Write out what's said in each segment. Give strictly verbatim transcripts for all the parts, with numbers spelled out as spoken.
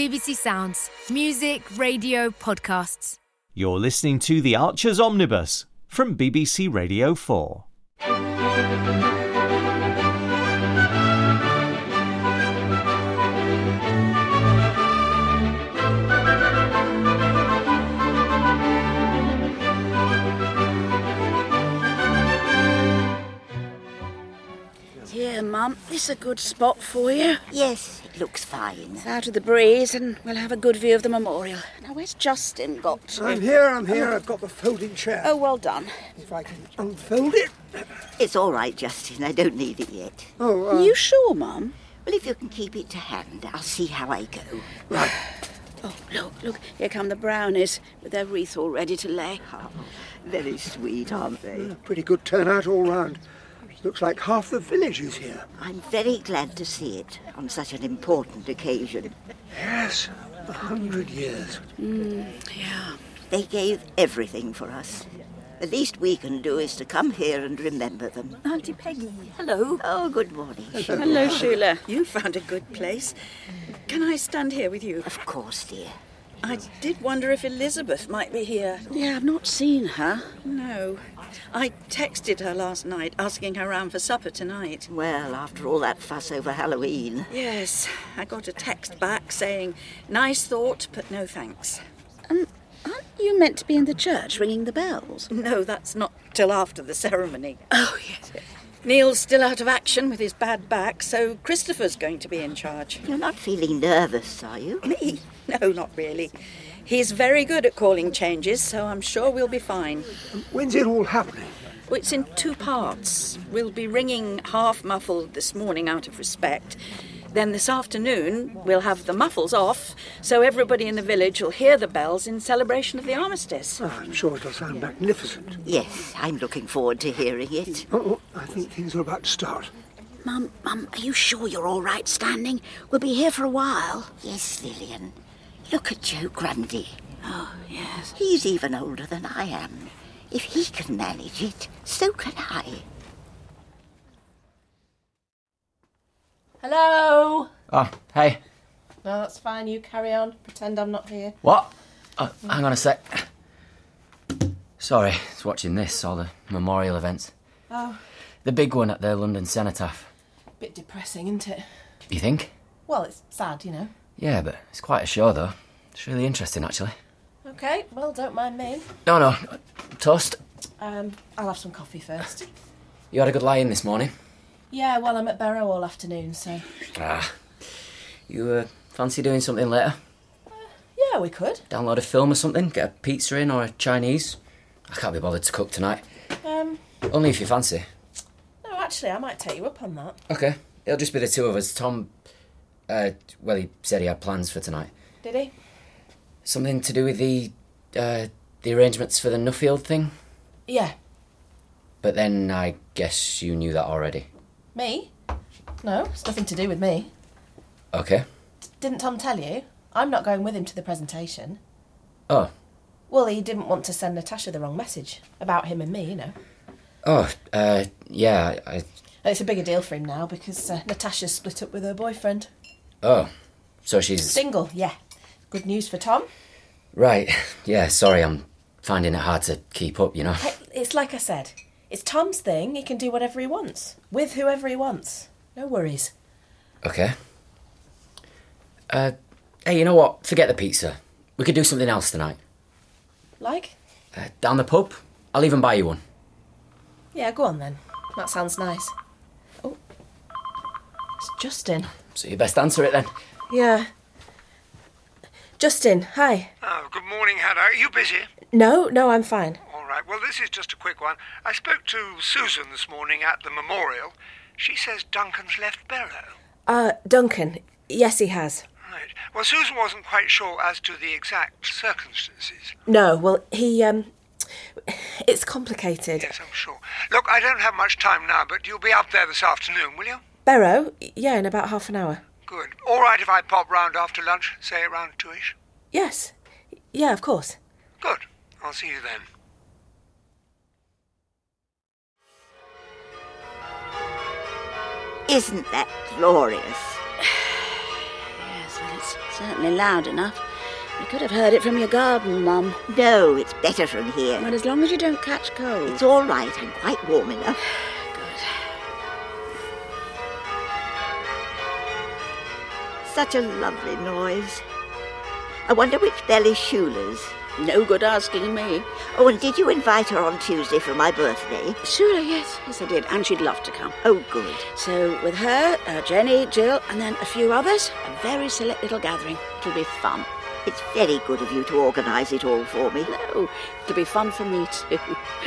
B B C Sounds. Music, radio, podcasts. You're listening to The Archers Omnibus from B B C Radio four. Here, Mum, this is a good spot for you. Yes, it looks fine. It's out of the breeze and we'll have a good view of the memorial. Now, where's Justin got to? I'm here, I'm here. I've got the folding chair. Oh, well done. If I can unfold it. It's all right, Justin. I don't need it yet. Oh, uh, Are you sure, Mum? Well, if you can keep it to hand, I'll see how I go. right. Oh, look, look, here come the Brownies with their wreath all ready to lay. Oh, very sweet, aren't they? Uh, pretty good turnout all round. Looks like half the village is here. I'm very glad to see it on such an important occasion. Yes, a hundred years. Mm, yeah. They gave everything for us. The least we can do is to come here and remember them. Auntie Peggy, hello. Oh, good morning. Hello, Sheila. You found a good place. Can I stand here with you? Of course, dear. I did wonder if Elizabeth might be here. Yeah, I've not seen her. No. I texted her last night, asking her round for supper tonight. Well, after all that fuss over Halloween. Yes, I got a text back saying, nice thought, but no thanks. Um, aren't you meant to be in the church ringing the bells? No, that's not till after the ceremony. Oh, yes. Neil's still out of action with his bad back, so Christopher's going to be in charge. You're not feeling nervous, are you? Me? No, not really. He's very good at calling changes, so I'm sure we'll be fine. When's it all happening? Well, it's in two parts. We'll be ringing half muffled this morning out of respect. Then this afternoon, we'll have the muffles off, so everybody in the village will hear the bells in celebration of the armistice. Oh, I'm sure it'll sound magnificent. Yes, I'm looking forward to hearing it. Oh, oh, I think things are about to start. Mum, Mum, are you sure you're all right standing? We'll be here for a while. Yes, Lillian. Look at Joe Grundy. Oh, yes. He's even older than I am. If he can manage it, so can I. Hello? Oh, hey. No, that's fine. You carry on. Pretend I'm not here. What? Oh, hang on a sec. Sorry, it's watching this, all the memorial events. Oh. The big one at the London Cenotaph. Bit depressing, isn't it? You think? Well, it's sad, you know. Yeah, but it's quite a show, though. It's really interesting, actually. OK, well, don't mind me. No, no. Toast. Um, I'll have some coffee first. You had a good lie-in this morning? Yeah, well, I'm at Barrow all afternoon, so... Ah. You uh, fancy doing something later? Uh, yeah, we could. Download a film or something? Get a pizza in or a Chinese? I can't be bothered to cook tonight. Um... Only if you fancy. No, actually, I might take you up on that. OK. It'll just be the two of us. Tom... Uh, well, he said he had plans for tonight. Did he? Something to do with the, uh, the arrangements for the Nuffield thing? Yeah. But then I guess you knew that already. Me? No, it's nothing to do with me. OK. D- didn't Tom tell you? I'm not going with him to the presentation. Oh. Well, he didn't want to send Natasha the wrong message. About him and me, you know. Oh, uh, yeah, I... It's a bigger deal for him now because uh, Natasha's split up with her boyfriend. Oh, so she's... Single, yeah. Good news for Tom. Right, yeah, sorry, I'm finding it hard to keep up, you know. Hey, it's like I said, it's Tom's thing, he can do whatever he wants, with whoever he wants. No worries. OK. Uh, hey, you know what? Forget the pizza. We could do something else tonight. Like? Uh, down the pub? I'll even buy you one. Yeah, go on then. That sounds nice. Oh, it's Justin. So you best answer it then. Yeah. Justin, hi. Oh, good morning, Hannah. Are you busy? No, no, I'm fine. All right. Well, this is just a quick one. I spoke to Susan this morning at the memorial. She says Duncan's left Barrow. Uh, Duncan. Yes, he has. Right. Well, Susan wasn't quite sure as to the exact circumstances. No, well, he, um... It's complicated. Yes, I'm sure. Look, I don't have much time now, but you'll be up there this afternoon, will you? Barrow? Yeah, in about half an hour. Good. All right if I pop round after lunch, say around two-ish? Yes. Yeah, of course. Good. I'll see you then. Isn't that glorious? Yes, well, It's certainly loud enough. You could have heard it from your garden, Mum. No, it's better from here. But as long as you don't catch cold. It's all right. I'm quite warm enough. Good. Such a lovely noise. I wonder which bell is Shula's. No good asking me. Oh, and did you invite her on Tuesday for my birthday? Sure, yes. Yes, I did. And she'd love to come. Oh, good. So with her, uh, Jenny, Jill, and then a few others, a very select little gathering. It'll be fun. It's very good of you to organise it all for me. No, it'll be fun for me too.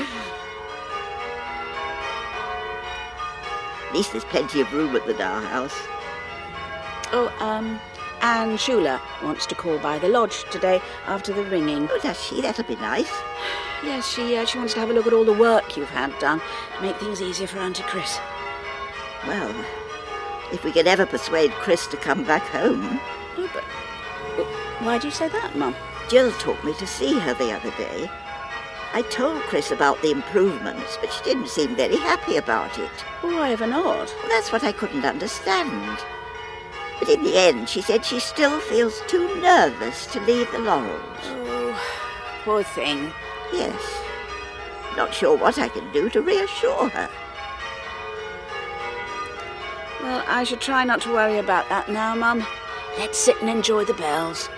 At least there's plenty of room at the Dower House. Oh, um, Anne Shula wants to call by the lodge today after the ringing. Oh, does she? That'll be nice. Yes, she uh, she wants to have a look at all the work you've had done to make things easier for Auntie Chris. Well, if we can ever persuade Chris to come back home. Oh, but why do you say that, Mum? Jill took me to see her the other day. I told Chris about the improvements, but she didn't seem very happy about it. Why ever not? Well, that's what I couldn't understand. But in the end, she said she still feels too nervous to leave the Laurels. Oh, poor thing. Yes. Not sure what I can do to reassure her. Well, I should try not to worry about that now, Mum. Let's sit and enjoy the bells.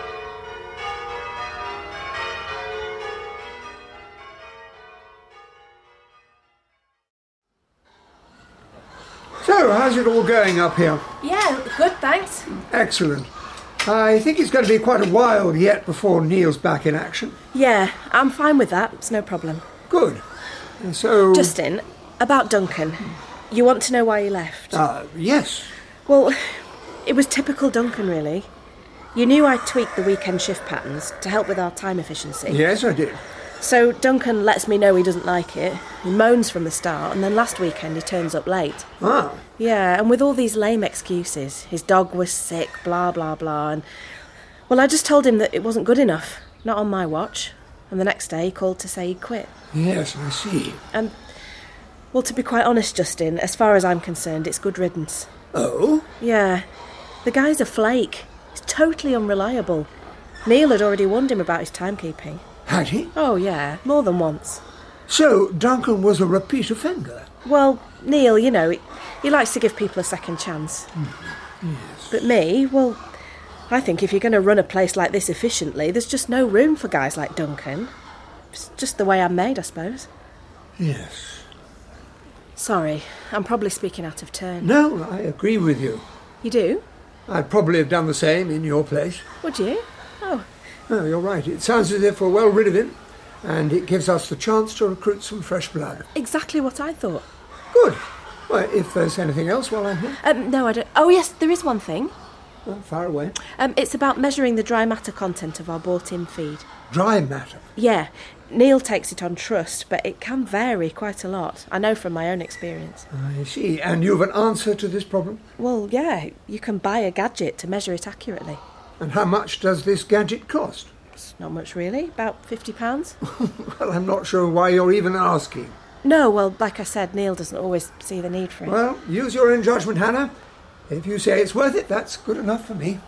So, how's it all going up here? Yeah, good, thanks. Excellent. I think it's going to be quite a while yet before Neil's back in action. Yeah, I'm fine with that. It's no problem. Good. And so... Justin, about Duncan. You want to know why he left? Uh, yes. Well, it was typical Duncan, really. You knew I tweaked the weekend shift patterns to help with our time efficiency. Yes, I did. So Duncan lets me know he doesn't like it. He moans from the start, and then last weekend he turns up late. Ah. Yeah, and with all these lame excuses. His dog was sick, blah, blah, blah, and... Well, I just told him that it wasn't good enough. Not on my watch. And the next day he called to say he'd quit. Yes, I see. And... Well, to be quite honest, Justin, as far as I'm concerned, it's good riddance. Oh? Yeah. The guy's a flake. He's totally unreliable. Neil had already warned him about his timekeeping. Had he? Oh, yeah, more than once. So, Duncan was a repeat offender? Well, Neil, you know, he, he likes to give people a second chance. Mm. Yes. But me, well, I think if you're going to run a place like this efficiently, there's just no room for guys like Duncan. It's just the way I'm made, I suppose. Yes. Sorry, I'm probably speaking out of turn. No, I agree with you. You do? I'd probably have done the same in your place. Would you? Oh. No, you're right. It sounds as if we're well rid of him, and it gives us the chance to recruit some fresh blood. Exactly what I thought. Good. Well, if there's anything else while I'm here. Um, no, I don't... Oh, yes, there is one thing. Well, far away. Um, it's about measuring the dry matter content of our bought-in feed. Dry matter? Yeah. Neil takes it on trust, but it can vary quite a lot. I know from my own experience. I see. And you've an answer to this problem? Well, yeah. You can buy a gadget to measure it accurately. And how much does this gadget cost? It's not much, really. About fifty pounds. Well, I'm not sure why you're even asking. No, well, like I said, Neil doesn't always see the need for it. Well, use your own judgment, Hannah. If you say it's worth it, that's good enough for me.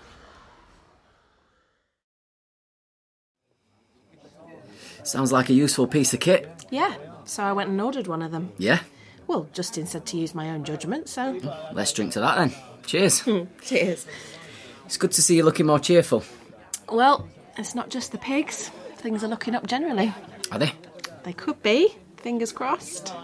Sounds like a useful piece of kit. Yeah, so I went and ordered one of them. Yeah? Well, Justin said to use my own judgment, so... Let's drink to that then. Cheers. Cheers. It's good to see you looking more cheerful. Well, it's not just the pigs. Things are looking up generally. Are they? They could be. Fingers crossed.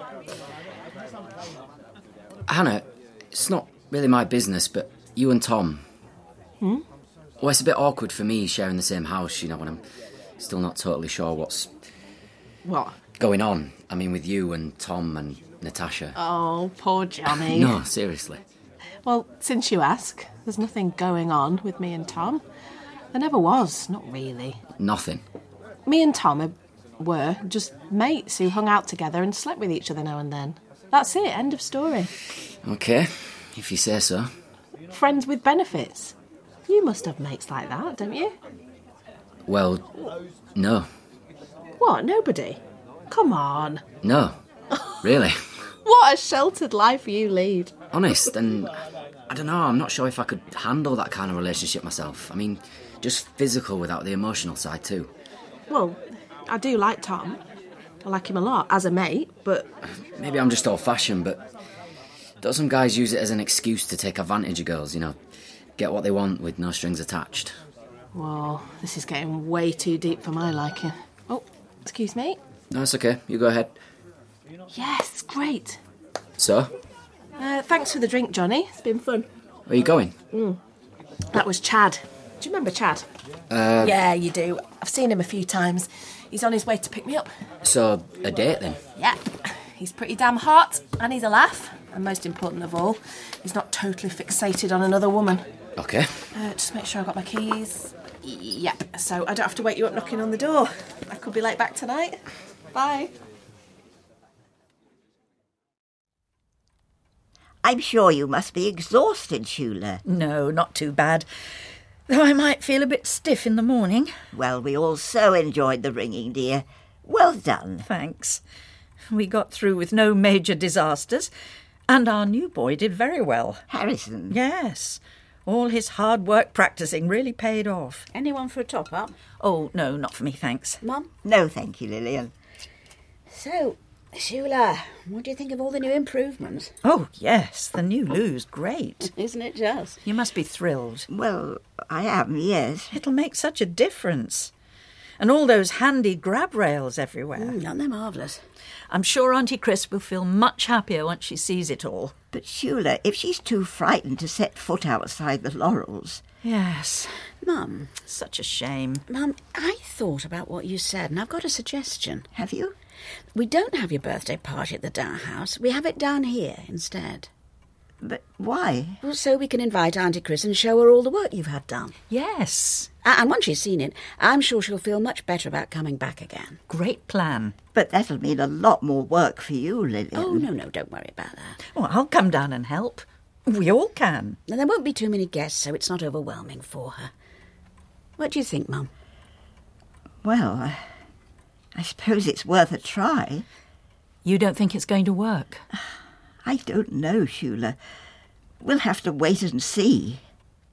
Hannah, it's not really my business, but you and Tom... Hmm? Well, it's a bit awkward for me sharing the same house, you know, when I'm still not totally sure what's... What? Going on. I mean, with you and Tom and Natasha. Oh, poor Johnny. No, seriously. Well, since you ask, there's nothing going on with me and Tom. There never was, not really. Nothing? Me and Tom are, were just mates who hung out together and slept with each other now and then. That's it, end of story. OK, if you say so. Friends with benefits. You must have mates like that, don't you? Well, no. What, nobody? Come on. No, really. What a sheltered life you lead. Honest, and I don't know, I'm not sure if I could handle that kind of relationship myself. I mean, just physical without the emotional side too. Well, I do like Tom. I like him a lot as a mate, but... Maybe I'm just old-fashioned, but don't some guys use it as an excuse to take advantage of girls, you know? Get what they want with no strings attached. Whoa, this is getting way too deep for my liking. Oh, excuse me? No, it's okay. You go ahead. Yes, great. So? Uh, thanks for the drink, Johnny. It's been fun. Where are you going? Mm. That was Chad. Do you remember Chad? Uh, yeah, you do. I've seen him a few times. He's on his way to pick me up. So, a date then? Yeah. He's pretty damn hot, and he's a laugh. And most important of all, he's not totally fixated on another woman. Okay. Uh, just make sure I've got my keys. Yep. So I don't have to wake you up knocking on the door. I could be late back tonight. Bye. I'm sure you must be exhausted, Shula. No, not too bad. Though I might feel a bit stiff in the morning. Well, we all so enjoyed the ringing, dear. Well done. Thanks. We got through with no major disasters, and our new boy did very well. Harrison? Yes. All his hard work practising really paid off. Anyone for a top-up? Oh, no, not for me, thanks. Mum? No, thank you, Lillian. So, Shula, what do you think of all the new improvements? Oh, yes, the new loo's great. Isn't it just? You must be thrilled. Well, I am, yes. It'll make such a difference. And all those handy grab rails everywhere. Mm, aren't they marvellous? I'm sure Auntie Chris will feel much happier once she sees it all. But Shula, if she's too frightened to set foot outside the Laurels... Yes. Mum. Such a shame. Mum, I thought about what you said, and I've got a suggestion. Have you? We don't have your birthday party at the Dower House. We have it down here instead. But why? Well, so we can invite Auntie Chris and show her all the work you've had done. Yes. And once she's seen it, I'm sure she'll feel much better about coming back again. Great plan. But that'll mean a lot more work for you, Lillian. Oh, no, no, don't worry about that. Well, I'll come down and help. We all can. And there won't be too many guests, so it's not overwhelming for her. What do you think, Mum? Well, I, I suppose it's worth a try. You don't think it's going to work? I don't know, Shula. We'll have to wait and see.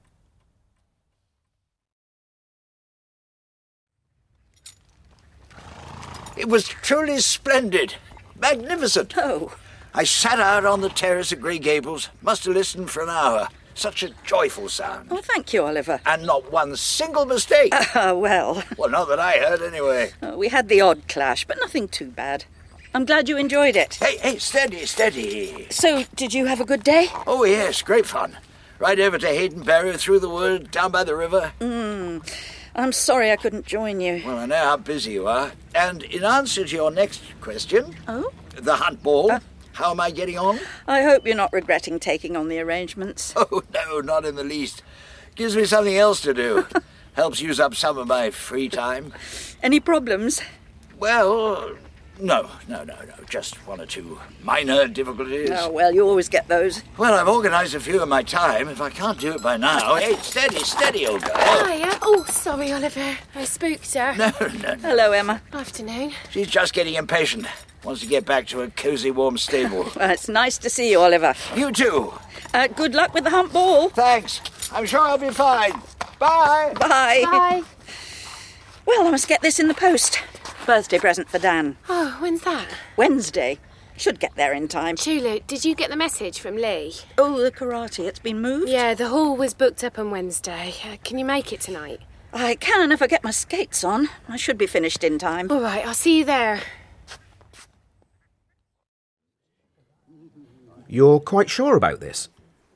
It was truly splendid. Magnificent. Oh. I sat out on the terrace at Grey Gables. Must have listened for an hour. Such a joyful sound. Oh, thank you, Oliver. And not one single mistake. Ah, uh, well. Well, not that I heard, anyway. Oh, we had the odd clash, but nothing too bad. I'm glad you enjoyed it. Hey, hey, steady, steady. So, did you have a good day? Oh, yes, great fun. Right over to Hayden Barrow, through the wood, down by the river. Hmm. I'm sorry I couldn't join you. Well, I know how busy you are. And in answer to your next question... Oh? The hunt ball... Uh, How am I getting on? I hope you're not regretting taking on the arrangements. Oh, no, not in the least. Gives me something else to do. Helps use up some of my free time. Any problems? Well, no, no, no, no. Just one or two minor difficulties. Oh, well, you always get those. Well, I've organised a few in my time. If I can't do it by now... Hey, steady, steady, old girl. Hiya. Oh, sorry, Oliver. I spooked her. No, no, no. Hello, Emma. Afternoon. She's just getting impatient. Wants to get back to a cosy, warm stable. Well, it's nice to see you, Oliver. You too. Uh, good luck with the hunt ball. Thanks. I'm sure I'll be fine. Bye. Bye. Bye. Well, I must get this in the post. Birthday present for Dan. Oh, when's that? Wednesday. Should get there in time. Chulu, did you get the message from Lee? Oh, the karate. It's been moved? Yeah, the hall was booked up on Wednesday. Uh, can you make it tonight? I can if I get my skates on. I should be finished in time. All right, I'll see you there. You're quite sure about this?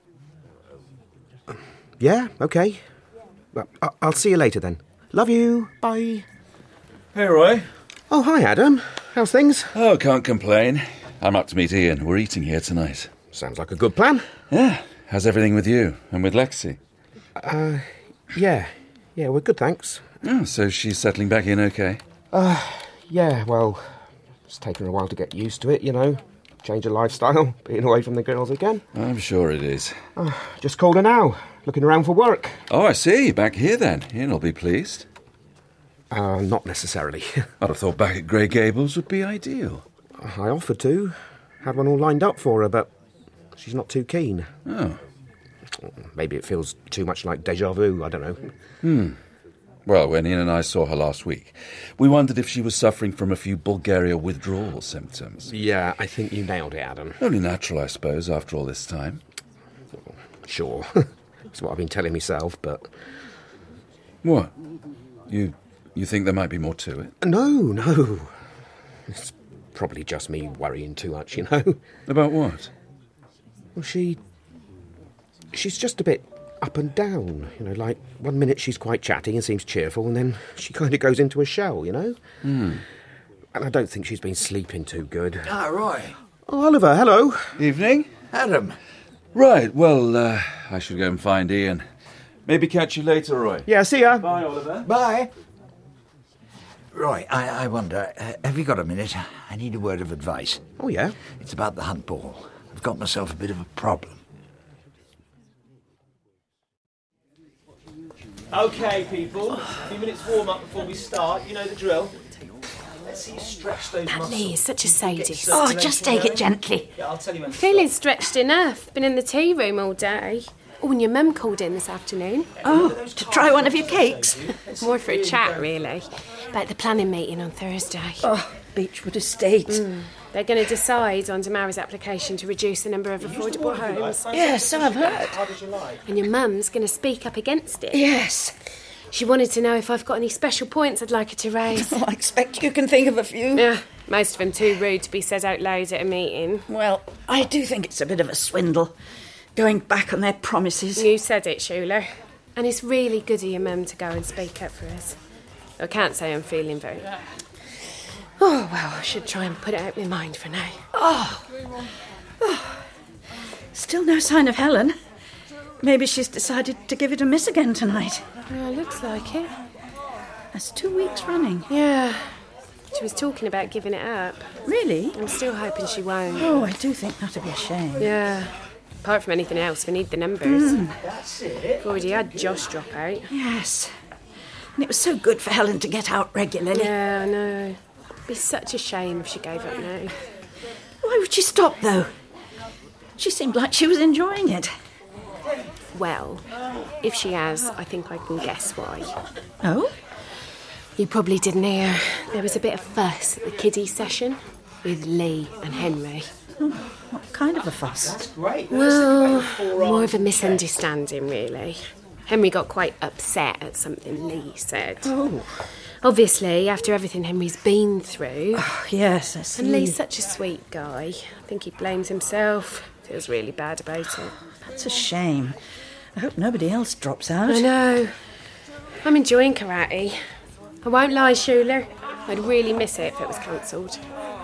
Yeah, okay. I'll see you later then. Love you. Bye. Hey, Roy. Oh, hi, Adam. How's things? Oh, can't complain. I'm up to meet Ian. We're eating here tonight. Sounds like a good plan. Yeah. How's everything with you and with Lexi? Uh, yeah. Yeah, we're good, thanks. Oh, so she's settling back in okay? Uh, yeah, well, it's taken her a while to get used to it, you know. Change of lifestyle, being away from the girls again. I'm sure it is. Uh, just called her now, looking around for work. Oh, I see. Back here then. Ian'll be pleased. Uh, not necessarily. I'd have thought back at Grey Gables would be ideal. I offered to. Had one all lined up for her, but she's not too keen. Oh. Maybe it feels too much like déjà vu, I don't know. Hmm. Well, when Ian and I saw her last week, we wondered if she was suffering from a few Bulgaria withdrawal symptoms. Yeah, I think you nailed it, Adam. Only natural, I suppose, after all this time. Sure. That's what I've been telling myself, but... What? You you think there might be more to it? No, no. It's probably just me worrying too much, you know? About what? Well, she... She's just a bit up and down, you know, like one minute she's quite chatty and seems cheerful, and then she kind of goes into a shell, you know? Hmm. And I don't think she's been sleeping too good. Ah, Roy. Oh, Oliver, hello. Evening. Adam. Right, well, uh, I should go and find Ian. Maybe catch you later, Roy. Yeah, see ya. Bye, Oliver. Bye. Roy, I, I wonder, uh, have you got a minute? I need a word of advice. Oh, yeah? It's about the hunt ball. I've got myself a bit of a problem. OK, people. A few minutes warm-up before we start. You know the drill. Let's see you stretch those That muscles. Lee is such a sadist. Oh, just take it gently. Yeah, I'll tell you when to Feeling stretched enough. Been in the tea room all day. Oh, and your mum called in this afternoon. Oh, to try one of your cakes? More for a chat, really. About the planning meeting on Thursday. Oh, Beechwood Estate. Mm. They're going to decide on Tamara's application to reduce the number of affordable homes. Yes, so I've heard. How did you like? And your mum's going to speak up against it. Yes. She wanted to know if I've got any special points I'd like her to raise. Oh, I expect you can think of a few. Yeah, most of them too rude to be said out loud at a meeting. Well, I do think it's a bit of a swindle, going back on their promises. You said it, Shula. And it's really good of your mum to go and speak up for us. I can't say I'm feeling very... Oh, well, I should try and put it out of my mind for now. Oh. oh. Still no sign of Helen. Maybe she's decided to give it a miss again tonight. Well, looks like it. That's two weeks running. Yeah. She was talking about giving it up. Really? I'm still hoping she won't. Oh, I do think that'd be a shame. Yeah. Apart from anything else, we need the numbers. Mm. That's it. We've already had Josh drop out. Yes. And it was so good for Helen to get out regularly. Yeah, I know. It'd be such a shame if she gave up now. Why would she stop, though? She seemed like she was enjoying it. Well, if she has, I think I can guess why. Oh? You probably didn't hear. There was a bit of fuss at the kiddies session with Lee and Henry. Oh, what kind of a fuss? That's great. Well, more of a misunderstanding, really. Henry got quite upset at something Lee said. Oh. Obviously, after everything Henry's been through. Oh, yes, I see. And Lee's such a sweet guy. I think he blames himself. Feels really bad about it. That's a shame. I hope nobody else drops out. I know. I'm enjoying karate. I won't lie, Shula. I'd really miss it if it was cancelled.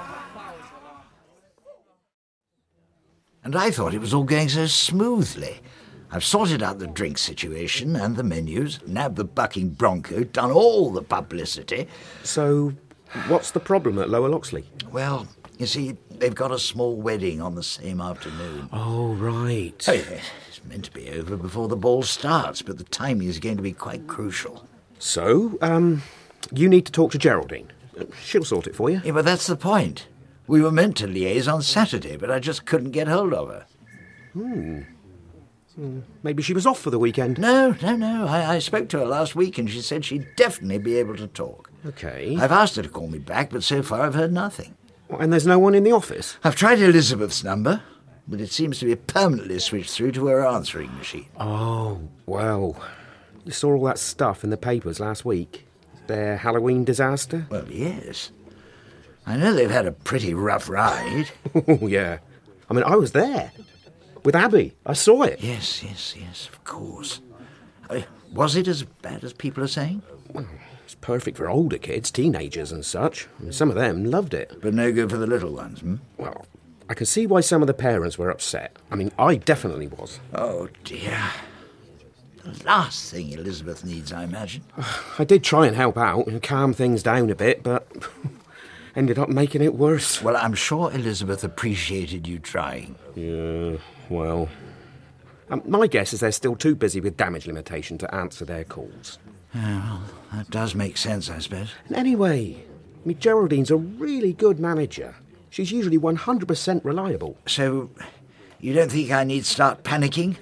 And I thought it was all going so smoothly. I've sorted out the drink situation and the menus, nabbed the bucking bronco, done all the publicity. So, what's the problem at Lower Loxley? Well, you see, they've got a small wedding on the same afternoon. Oh, right. Oh, yeah, it's meant to be over before the ball starts, but the timing is going to be quite crucial. So, um, you need to talk to Geraldine. She'll sort it for you. Yeah, but that's the point. We were meant to liaise on Saturday, but I just couldn't get hold of her. Hmm. Hmm. Maybe she was off for the weekend. No, no, no. I, I spoke to her last week and she said she'd definitely be able to talk. OK. I've asked her to call me back, but so far I've heard nothing. And there's no one in the office? I've tried Elizabeth's number, but it seems to be permanently switched through to her answering machine. Oh, well. You saw all that stuff in the papers last week? Their Halloween disaster? Well, yes. I know they've had a pretty rough ride. Oh, yeah. I mean, I was there. With Abby. I saw it. Yes, yes, yes, of course. I mean, was it as bad as people are saying? Well, it's perfect for older kids, teenagers and such. I mean, some of them loved it. But no good for the little ones, hmm? Well, I can see why some of the parents were upset. I mean, I definitely was. Oh, dear. The last thing Elizabeth needs, I imagine. I did try and help out and calm things down a bit, but ended up making it worse. Well, I'm sure Elizabeth appreciated you trying. Yeah, well... Um, my guess is they're still too busy with damage limitation to answer their calls. Yeah, well, that does make sense, I suppose. And anyway, I mean, Geraldine's a really good manager. She's usually one hundred percent reliable. So, you don't think I need start panicking?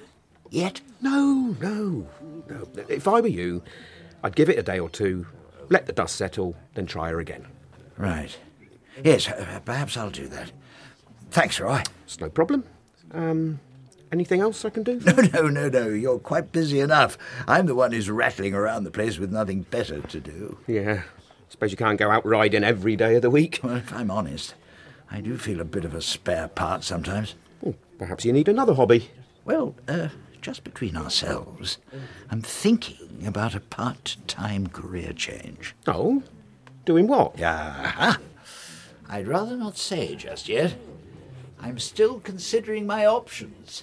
yet? No, no, no. If I were you, I'd give it a day or two, let the dust settle, then try her again. Right. Yes, uh, perhaps I'll do that. Thanks, Roy. It's no problem. Um, anything else I can do? No, no, no, no. You're quite busy enough. I'm the one who's rattling around the place with nothing better to do. Yeah. Suppose you can't go out riding every day of the week. Well, if I'm honest, I do feel a bit of a spare part sometimes. Oh, perhaps you need another hobby. Well, uh, just between ourselves, I'm thinking about a part-time career change. Oh? Doing what? Yeah. I'd rather not say just yet. I'm still considering my options.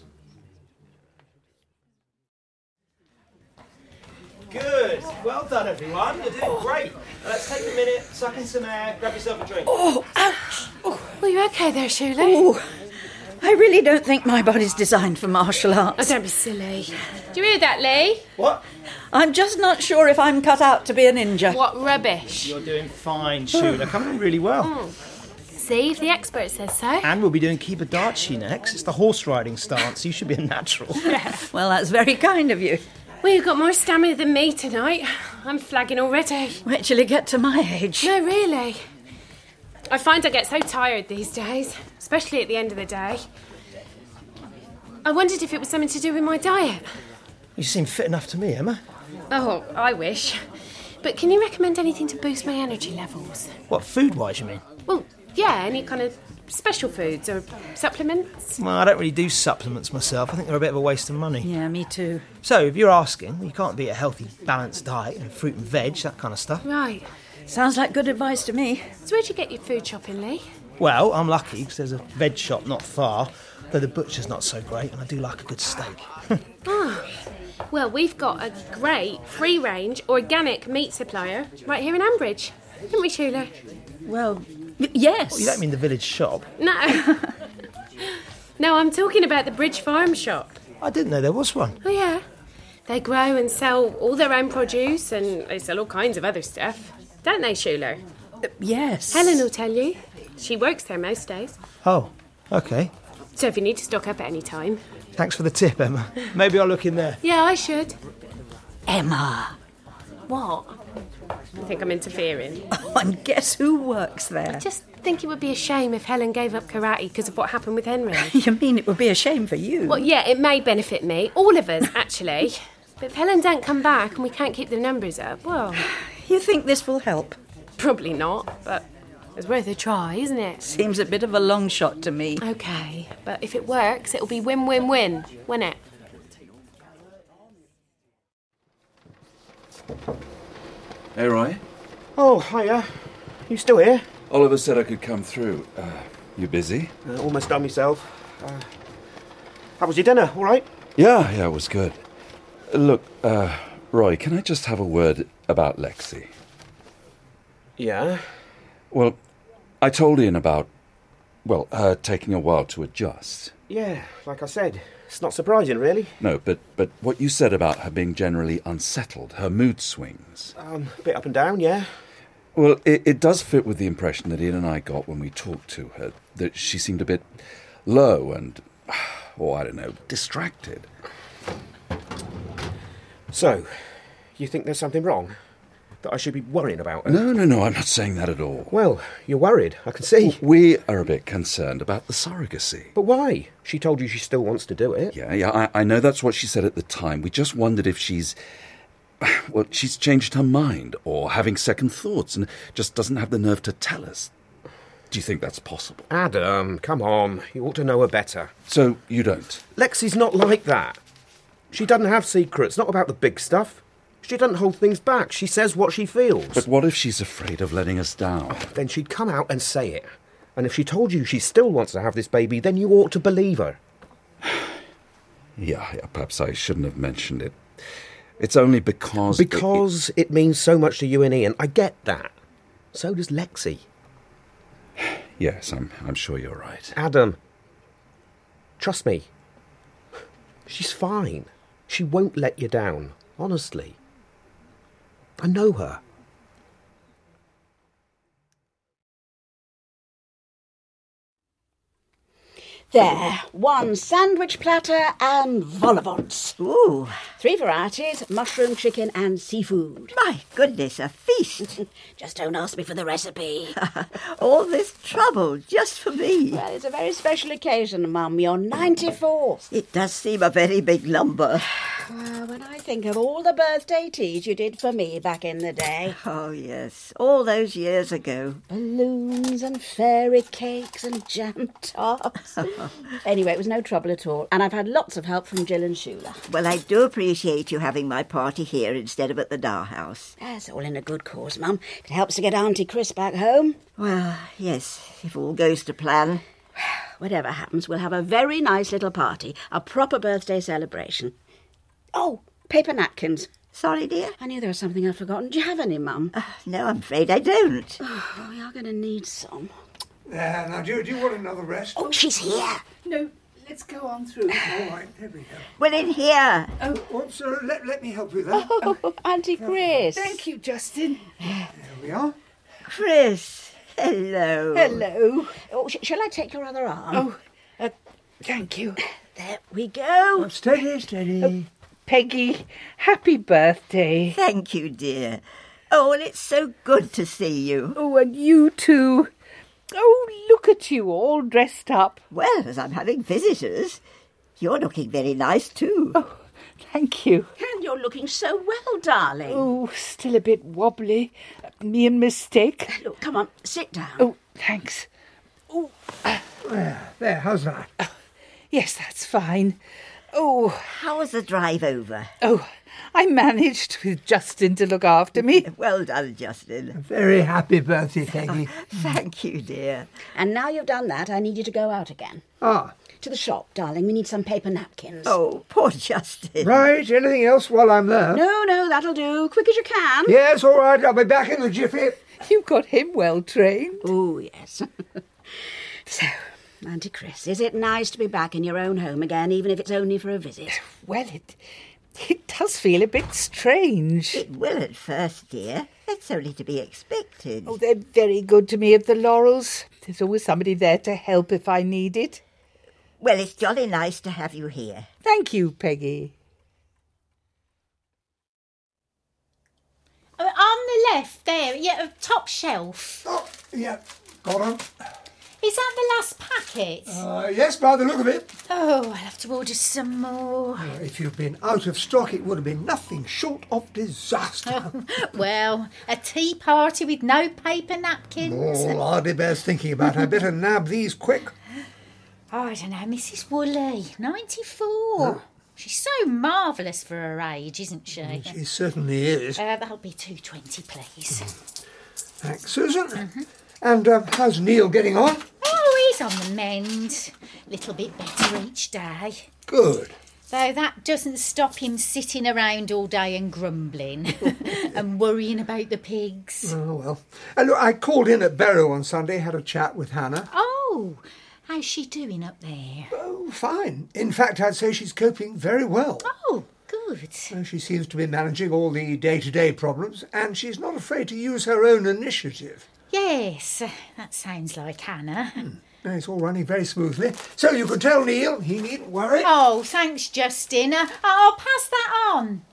Good. Well done, everyone. You're doing great. Now, let's take a minute, suck in some air, grab yourself a drink. Oh, ouch. Oh. Well, you okay there, Shula? Oh, I really don't think my body's designed for martial arts. Oh, don't be silly. Do you hear that, Lee? What? I'm just not sure if I'm cut out to be a ninja. What rubbish. You're doing fine, Shula. Coming on really well. Mm. See, if the expert says so. And we'll be doing Kibadachi next. It's the horse riding stance. You should be a natural. Well, that's very kind of you. Well, you've got more stamina than me tonight. I'm flagging already. Wait till you get to my age. No, really. I find I get so tired these days, especially at the end of the day. I wondered if it was something to do with my diet. You seem fit enough to me, Emma. Oh, I wish. But can you recommend anything to boost my energy levels? What, food-wise, you mean? Well, yeah, any kind of special foods or supplements? Well, I don't really do supplements myself. I think they're a bit of a waste of money. Yeah, me too. So, if you're asking, you can't beat a healthy, balanced diet and fruit and veg, that kind of stuff. Right. Sounds like good advice to me. So where'd you get your food shopping, Lee? Well, I'm lucky because there's a veg shop not far, though the butcher's not so great, and I do like a good steak. Ah, well, we've got a great free-range organic meat supplier right here in Ambridge, haven't we, Shula? Well, y- yes. Well, you don't mean the village shop? No. No, I'm talking about the Bridge Farm shop. I didn't know there was one. Oh, yeah. They grow and sell all their own produce, and they sell all kinds of other stuff. Don't they, Shula? Uh, yes. Helen will tell you. She works there most days. Oh, OK. So if you need to stock up at any time. Thanks for the tip, Emma. Maybe I'll look in there. Yeah, I should. Emma. What? You think I'm interfering? Oh, and guess who works there? I just think it would be a shame if Helen gave up karate because of what happened with Henry. You mean it would be a shame for you? Well, yeah, it may benefit me. All of us, actually. But if Helen don't come back and we can't keep the numbers up, well... You think this will help? Probably not, but it's worth a try, isn't it? Seems a bit of a long shot to me. OK, but if it works, it'll be win-win-win, won't it? Hey, Roy. Oh, hiya. You still here? Oliver said I could come through. Uh, you busy? Uh, almost done myself. Uh, how was your dinner? All right? Yeah, yeah, it was good. Look, uh, Roy, can I just have a word about Lexi? Yeah? Well, I told Ian about, well, her taking a while to adjust. Yeah, like I said, it's not surprising, really. No, but, but what you said about her being generally unsettled, her mood swings. Um, a bit up and down, yeah. Well, it, it does fit with the impression that Ian and I got when we talked to her, that she seemed a bit low and, oh, I don't know, distracted. So, you think there's something wrong? That I should be worrying about her? No, no, no, I'm not saying that at all. Well, you're worried, I can see. We are a bit concerned about the surrogacy. But why? She told you she still wants to do it. Yeah, yeah, I, I know that's what she said at the time. We just wondered if she's... Well, she's changed her mind or having second thoughts and just doesn't have the nerve to tell us. Do you think that's possible? Adam, come on. You ought to know her better. So, you don't? Lexi's not like that. She doesn't have secrets, not about the big stuff. She doesn't hold things back. She says what she feels. But what if she's afraid of letting us down? Oh, then she'd come out and say it. And if she told you she still wants to have this baby, then you ought to believe her. yeah, yeah, perhaps I shouldn't have mentioned it. It's only because... Because it, it... it means so much to you and Ian. I get that. So does Lexi. Yes, I'm, I'm sure you're right. Adam, trust me. She's fine. She won't let you down, honestly. I know her. There, one sandwich platter and vol au vents. Ooh. Three varieties, mushroom, chicken and seafood. My goodness, a feast. Just don't ask me for the recipe. All this trouble just for me. Well, it's a very special occasion, Mum. You're ninety-fourth. It does seem a very big number. Well, when I think of all the birthday teas you did for me back in the day. Oh, yes, all those years ago. Balloons and fairy cakes and jam tarts. Anyway, it was no trouble at all. And I've had lots of help from Jill and Shula. Well, I do appreciate you having my party here instead of at the Dar House. That's all in a good cause, Mum. It helps to get Auntie Chris back home. Well, yes, if all goes to plan. Whatever happens, we'll have a very nice little party. A proper birthday celebration. Oh, paper napkins. Sorry, dear? I knew there was something I'd forgotten. Do you have any, Mum? Uh, no, I'm afraid I don't. Oh, well, we are going to need some. There, now, do, do you want another rest? Oh, she's here. No, let's go on through. All right, there we go. We're in here. Oh, oops, uh, let, let me help you there. Oh, oh, Auntie Chris. Thank you, Justin. There we are. Chris, hello. Hello. Oh, sh- shall I take your other arm? Oh, uh, thank you. There we go. Oh, steady, steady. Oh, Peggy, happy birthday. Thank you, dear. Oh, and it's so good to see you. Oh, and you too. Oh, look at you, all dressed up. Well, as I'm having visitors, you're looking very nice too. Oh, thank you. And you're looking so well, darling. Oh, still a bit wobbly. Me and mistake. Look, come on, sit down. Oh, thanks. Oh, There, there, how's that? uh, yes, that's fine. Oh, How was the drive over? oh, I managed with Justin to look after me. Well done, Justin. Very happy birthday, Peggy. Thank you, dear. And now you've done that, I need you to go out again. Ah, To the shop, darling. We need some paper napkins. Oh, poor Justin. right, anything else while I'm there? No, no, that'll do. Quick as you can. Yes, all right, I'll be back in a jiffy. You got him well trained. Oh, yes. So, Auntie Chris, is it nice to be back in your own home again, even if it's only for a visit? Well, it it does feel a bit strange. It will at first, dear. That's only to be expected. Oh, they're very good to me at the Laurels. There's always somebody there to help if I need it. Well, it's jolly nice to have you here. Thank you, Peggy. Uh, on the left, there, yeah, top shelf. Oh, yeah, got on. Is that the last packet? Uh, yes, by the look of it. Oh, I'll have to order some more. Uh, if you'd been out of stock, it would have been nothing short of disaster. Well, a tea party with no paper napkins. Oh, hardly bears thinking about. I better nab these quick. Oh, I don't know, Missus Woolley, ninety-four. Huh? She's so marvellous for her age, isn't she? She certainly is. Uh, that'll be two twenty, please. Thanks, Susan. Mm-hmm. And uh, how's Neil getting on? Oh, he's on the mend. Little bit better each day. Good. Though that doesn't stop him sitting around all day and grumbling and worrying about the pigs. Oh, well. And look, I called in at Barrow on Sunday, had a chat with Hannah. Oh, how's she doing up there? Oh, fine. In fact, I'd say she's coping very well. Oh, good. Uh, She seems to be managing all the day-to-day problems, and she's not afraid to use her own initiative. Yes, that sounds like Hannah. Hmm. No, it's all running very smoothly. So you can tell Neil he needn't worry. Oh, thanks, Justin. Uh, I'll pass that on.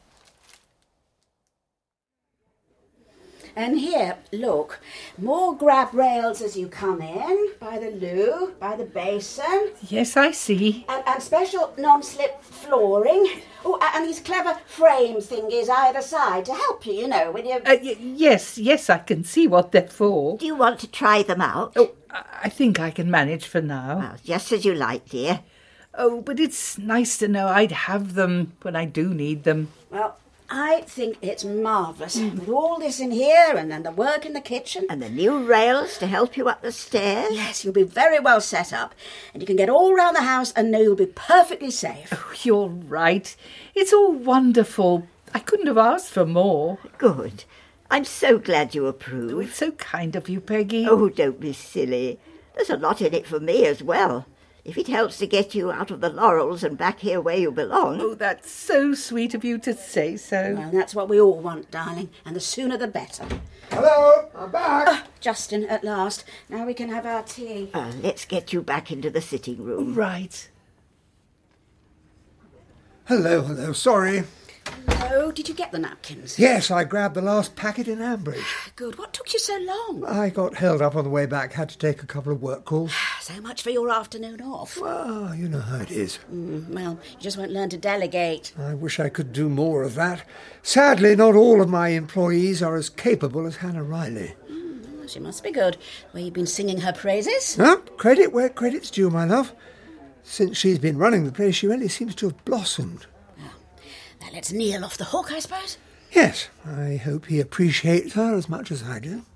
And here, look, more grab rails as you come in, by the loo, by the basin. Yes, I see. And, and special non-slip flooring. Oh, and these clever frame thingies either side to help you, you know, when you... Uh, y- yes, yes, I can see what they're for. Do you want to try them out? Oh, I I think I can manage for now. Well, just as you like, dear. Oh, but it's nice to know I'd have them when I do need them. Well, I think it's marvellous. With all this in here and then the work in the kitchen. And the new rails to help you up the stairs. Yes, you'll be very well set up. And you can get all round the house and know you'll be perfectly safe. Oh, you're right. It's all wonderful. I couldn't have asked for more. Good. I'm so glad you approve. Oh, it's so kind of you, Peggy. Oh, don't be silly. There's a lot in it for me as well. If it helps to get you out of the Laurels and back here where you belong. Oh, that's so sweet of you to say so. Well, that's what we all want, darling, and the sooner the better. Hello, I'm back. Ah, Justin, at last. Now we can have our tea. Uh, let's get you back into the sitting room. Right. Hello, hello, sorry. Hello, did you get the napkins? Yes, I grabbed the last packet in Ambridge. Good. What took you so long? I got held up on the way back, had to take a couple of work calls. So much for your afternoon off. Well, you know how it is. Mm, well, you just won't learn to delegate. I wish I could do more of that. Sadly, not all of my employees are as capable as Hannah Riley. Mm, she must be good. Well, you've been singing her praises. Huh? Credit where credit's due, my love. Since she's been running the place, she really seems to have blossomed. Now let's Neil off the hook, I suppose. Yes, I hope he appreciates her as much as I do.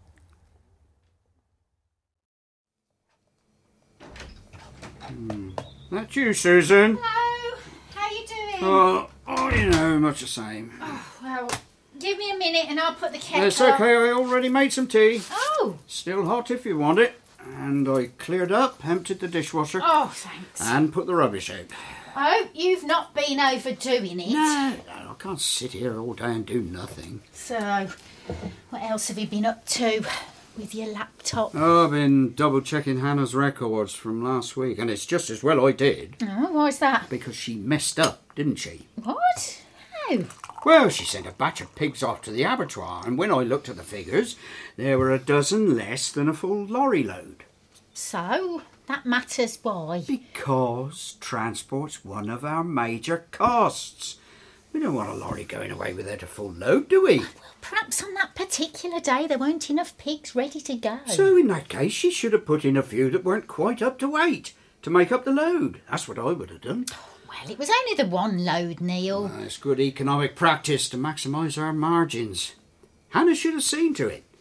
Hmm. That you, Susan? Hello, how you doing? Oh, oh, you know, much the same. Oh, well, give me a minute and I'll put the kettle It's okay, I already made some tea. Oh. Still hot if you want it. And I cleared up, emptied the dishwasher. Oh, thanks. And put the rubbish out. I hope you've not been overdoing it. No, no, I can't sit here all day and do nothing. So, what else have you been up to with your laptop? Oh, I've been double-checking Hannah's records from last week, and it's just as well I did. Oh, why's that? Because she messed up, didn't she? What? How? Well, she sent a batch of pigs off to the abattoir, and when I looked at the figures, there were a dozen less than a full lorry load. So, that matters why? Because transport's one of our major costs. We don't want a lorry going away without a full load, do we? Well, perhaps on that particular day there weren't enough pigs ready to go. So in that case, she should have put in a few that weren't quite up to weight to make up the load. That's what I would have done. Well, it was only the one load, Neil. Well, it's good economic practice to maximise our margins. Hannah should have seen to it.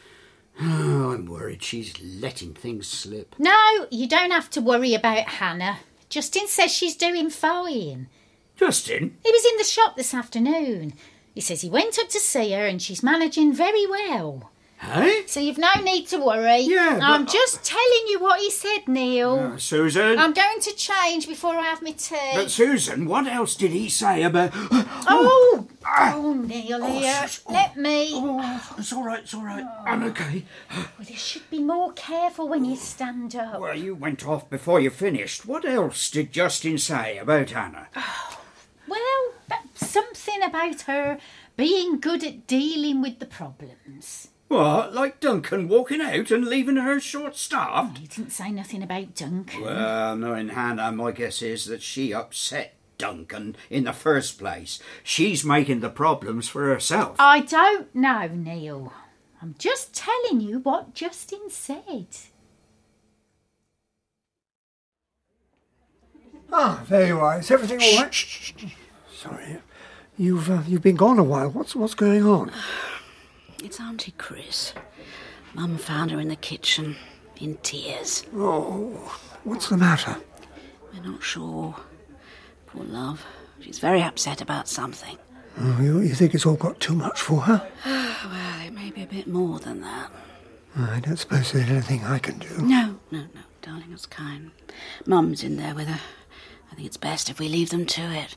Oh, I'm worried she's letting things slip. No, you don't have to worry about Hannah. Justin says she's doing fine. Justin? He was in the shop this afternoon. He says he went up to see her and she's managing very well. Hey? So you've no need to worry. Yeah, but I'm just telling you what he said, Neil. Uh, Susan? I'm going to change before I have my tea. But Susan, what else did he say about... Oh! Oh, Neil, here. Oh, Let me. Oh, it's all right, it's all right. I'm okay. Well, you should be more careful when you stand up. Well, you went off before you finished. What else did Justin say about Hannah? Well, something about her being good at dealing with the problems. What, like Duncan walking out and leaving her short-staffed? Oh, he didn't say nothing about Duncan. Well, knowing Hannah, my guess is that she upset Duncan in the first place. She's making the problems for herself. I don't know, Neil. I'm just telling you what Justin said. Ah, there you are. Is everything all right? Shh, shh, shh. Sorry. You've, uh, you've been gone a while. What's, what's going on? It's Auntie Chris. Mum found her in the kitchen, in tears. Oh, what's the matter? We're not sure. Poor love. She's very upset about something. Oh, you, you think it's all got too much for her? Well, it may be a bit more than that. I don't suppose there's anything I can do. No, no, no, darling, it's kind. Mum's in there with her. I think it's best if we leave them to it.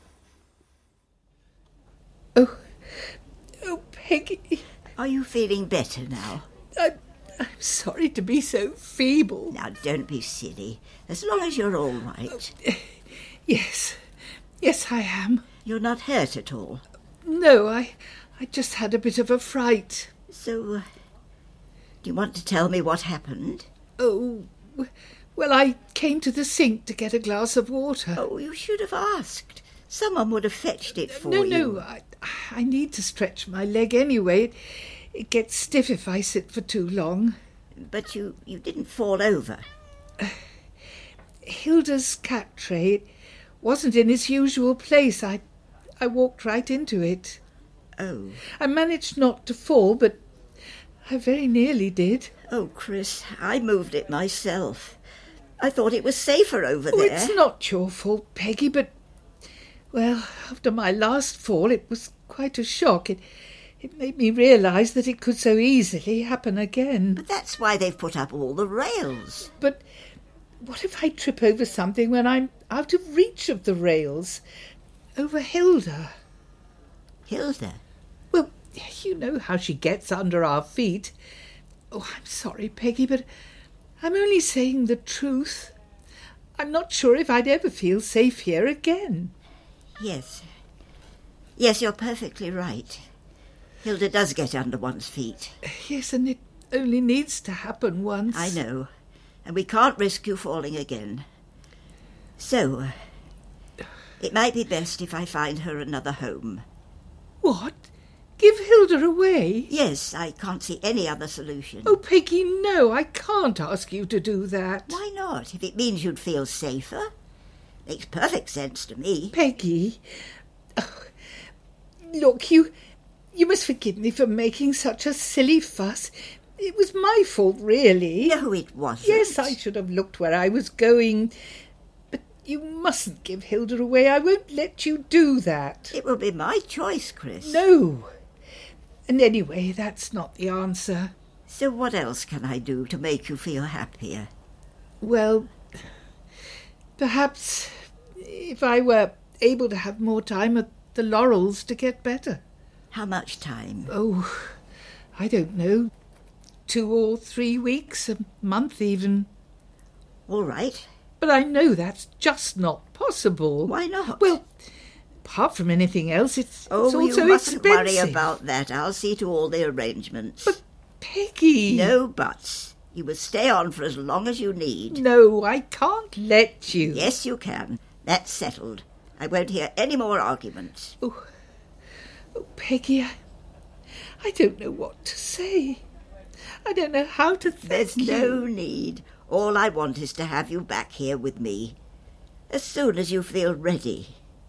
Oh, oh, Peggy. Are you feeling better now? I'm, I'm sorry to be so feeble. Now, don't be silly. As long as you're all right. Yes. Yes, I am. You're not hurt at all? No, I, I just had a bit of a fright. So, uh, do you want to tell me what happened? Oh, well, I came to the sink to get a glass of water. Oh, you should have asked. Someone would have fetched it for no, you. No, no, I, I need to stretch my leg anyway. It, it gets stiff if I sit for too long. But you, you didn't fall over. Uh, Hilda's cat tray, it wasn't in its usual place. I, I walked right into it. Oh. I managed not to fall, but I very nearly did. Oh, Chris, I moved it myself. I thought it was safer over oh, there. It's not your fault, Peggy, but... Well, after my last fall, it was quite a shock. It, it made me realise that it could so easily happen again. But that's why they've put up all the rails. But what if I trip over something when I'm out of reach of the rails? Over Hilda. Hilda? Well, you know how she gets under our feet. Oh, I'm sorry, Peggy, but I'm only saying the truth. I'm not sure if I'd ever feel safe here again. Yes. Yes, you're perfectly right. Hilda does get under one's feet. Yes, and it only needs to happen once. I know. And we can't risk you falling again. So, uh, it might be best if I find her another home. What? Give Hilda away? Yes, I can't see any other solution. Oh, Peggy, no, I can't ask you to do that. Why not, if it means you'd feel safer? Makes perfect sense to me. Peggy, oh, look, you, you must forgive me for making such a silly fuss. It was my fault, really. No, it wasn't. Yes, I should have looked where I was going. But you mustn't give Hilda away. I won't let you do that. It will be my choice, Chris. No. And anyway, that's not the answer. So what else can I do to make you feel happier? Well, perhaps if I were able to have more time at the Laurels to get better. How much time? Oh, I don't know. Two or three weeks, a month even. All right. But I know that's just not possible. Why not? Well, apart from anything else, it's, oh, it's also you mustn't expensive. worry about that. I'll see to all the arrangements. But, Peggy... No buts. You will stay on for as long as you need. No, I can't let you. Yes, you can. That's settled. I won't hear any more arguments. Oh, oh Peggy, I, I don't know what to say. I don't know how to thank There's you. no need. All I want is to have you back here with me. As soon as you feel ready.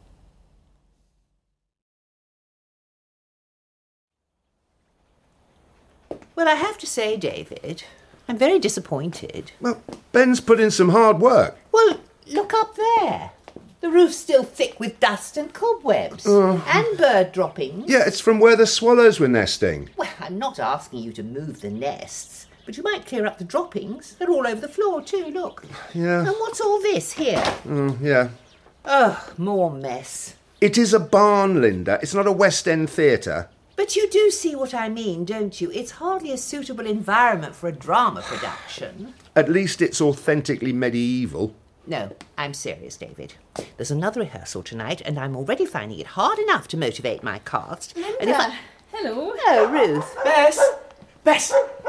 Well, I have to say, David, I'm very disappointed. Well, Ben's put in some hard work. Well, look up there. The roof's still thick with dust and cobwebs. Uh, and bird droppings. Yeah, it's from where the swallows were nesting. Well, I'm not asking you to move the nests, but you might clear up the droppings. They're all over the floor too, look. Yeah. And what's all this here? Mm, yeah. Oh, more mess. It is a barn, Linda. It's not a West End theatre. But you do see what I mean, don't you? It's hardly a suitable environment for a drama production. At least it's authentically medieval. No, I'm serious, David. There's another rehearsal tonight, and I'm already finding it hard enough to motivate my cast. Linda, and if I... hello. Oh, Ruth. Bess! Bess!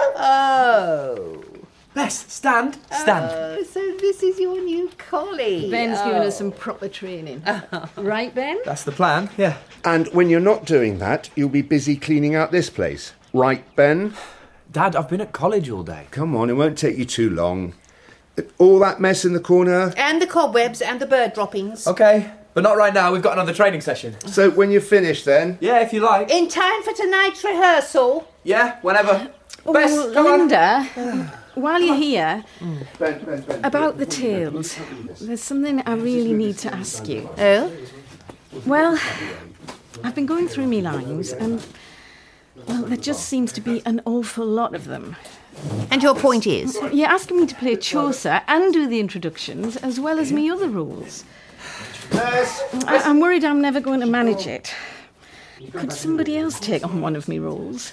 Oh. Bess, stand, stand. Oh, so this is your new collie. Ben's oh. given us some proper training. Right, Ben? That's the plan, yeah. And when you're not doing that, you'll be busy cleaning out this place. Right, Ben? Dad, I've been at college all day. Come on, it won't take you too long. All that mess in the corner? And the cobwebs and the bird droppings. OK, but not right now. We've got another training session. So when you're finished, then? Yeah, if you like. In time for tonight's rehearsal. Yeah, whenever. Oh, Bess, come Linda, on. while you're here, Ben, Ben, Ben, about the tails, there's something I really need to ask you. Oh? Well, I've been going through me lines, and, well, there just seems to be an awful lot of them. And your point is? You're asking me to play Chaucer and do the introductions, as well as me other roles. Bess, I- I'm worried I'm never going to manage it. Could somebody else take on one of me roles?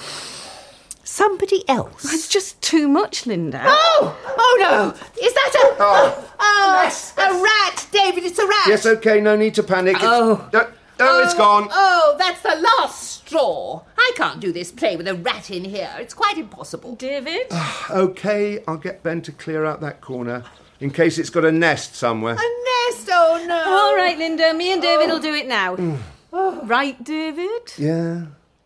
Somebody else? It's just too much, Linda. Oh! Oh, no! Is that a... Oh, oh Bess, a rat! David, it's a rat! Yes, OK, no need to panic. It's... Oh. No, no, it's gone. Oh, that's the last straw. I can't do this play with a rat in here. It's quite impossible. David? OK, I'll get Ben to clear out that corner, in case it's got a nest somewhere. A nest? Oh, no. All right, Linda, me and David will do it now. Oh. Right, David? Yeah.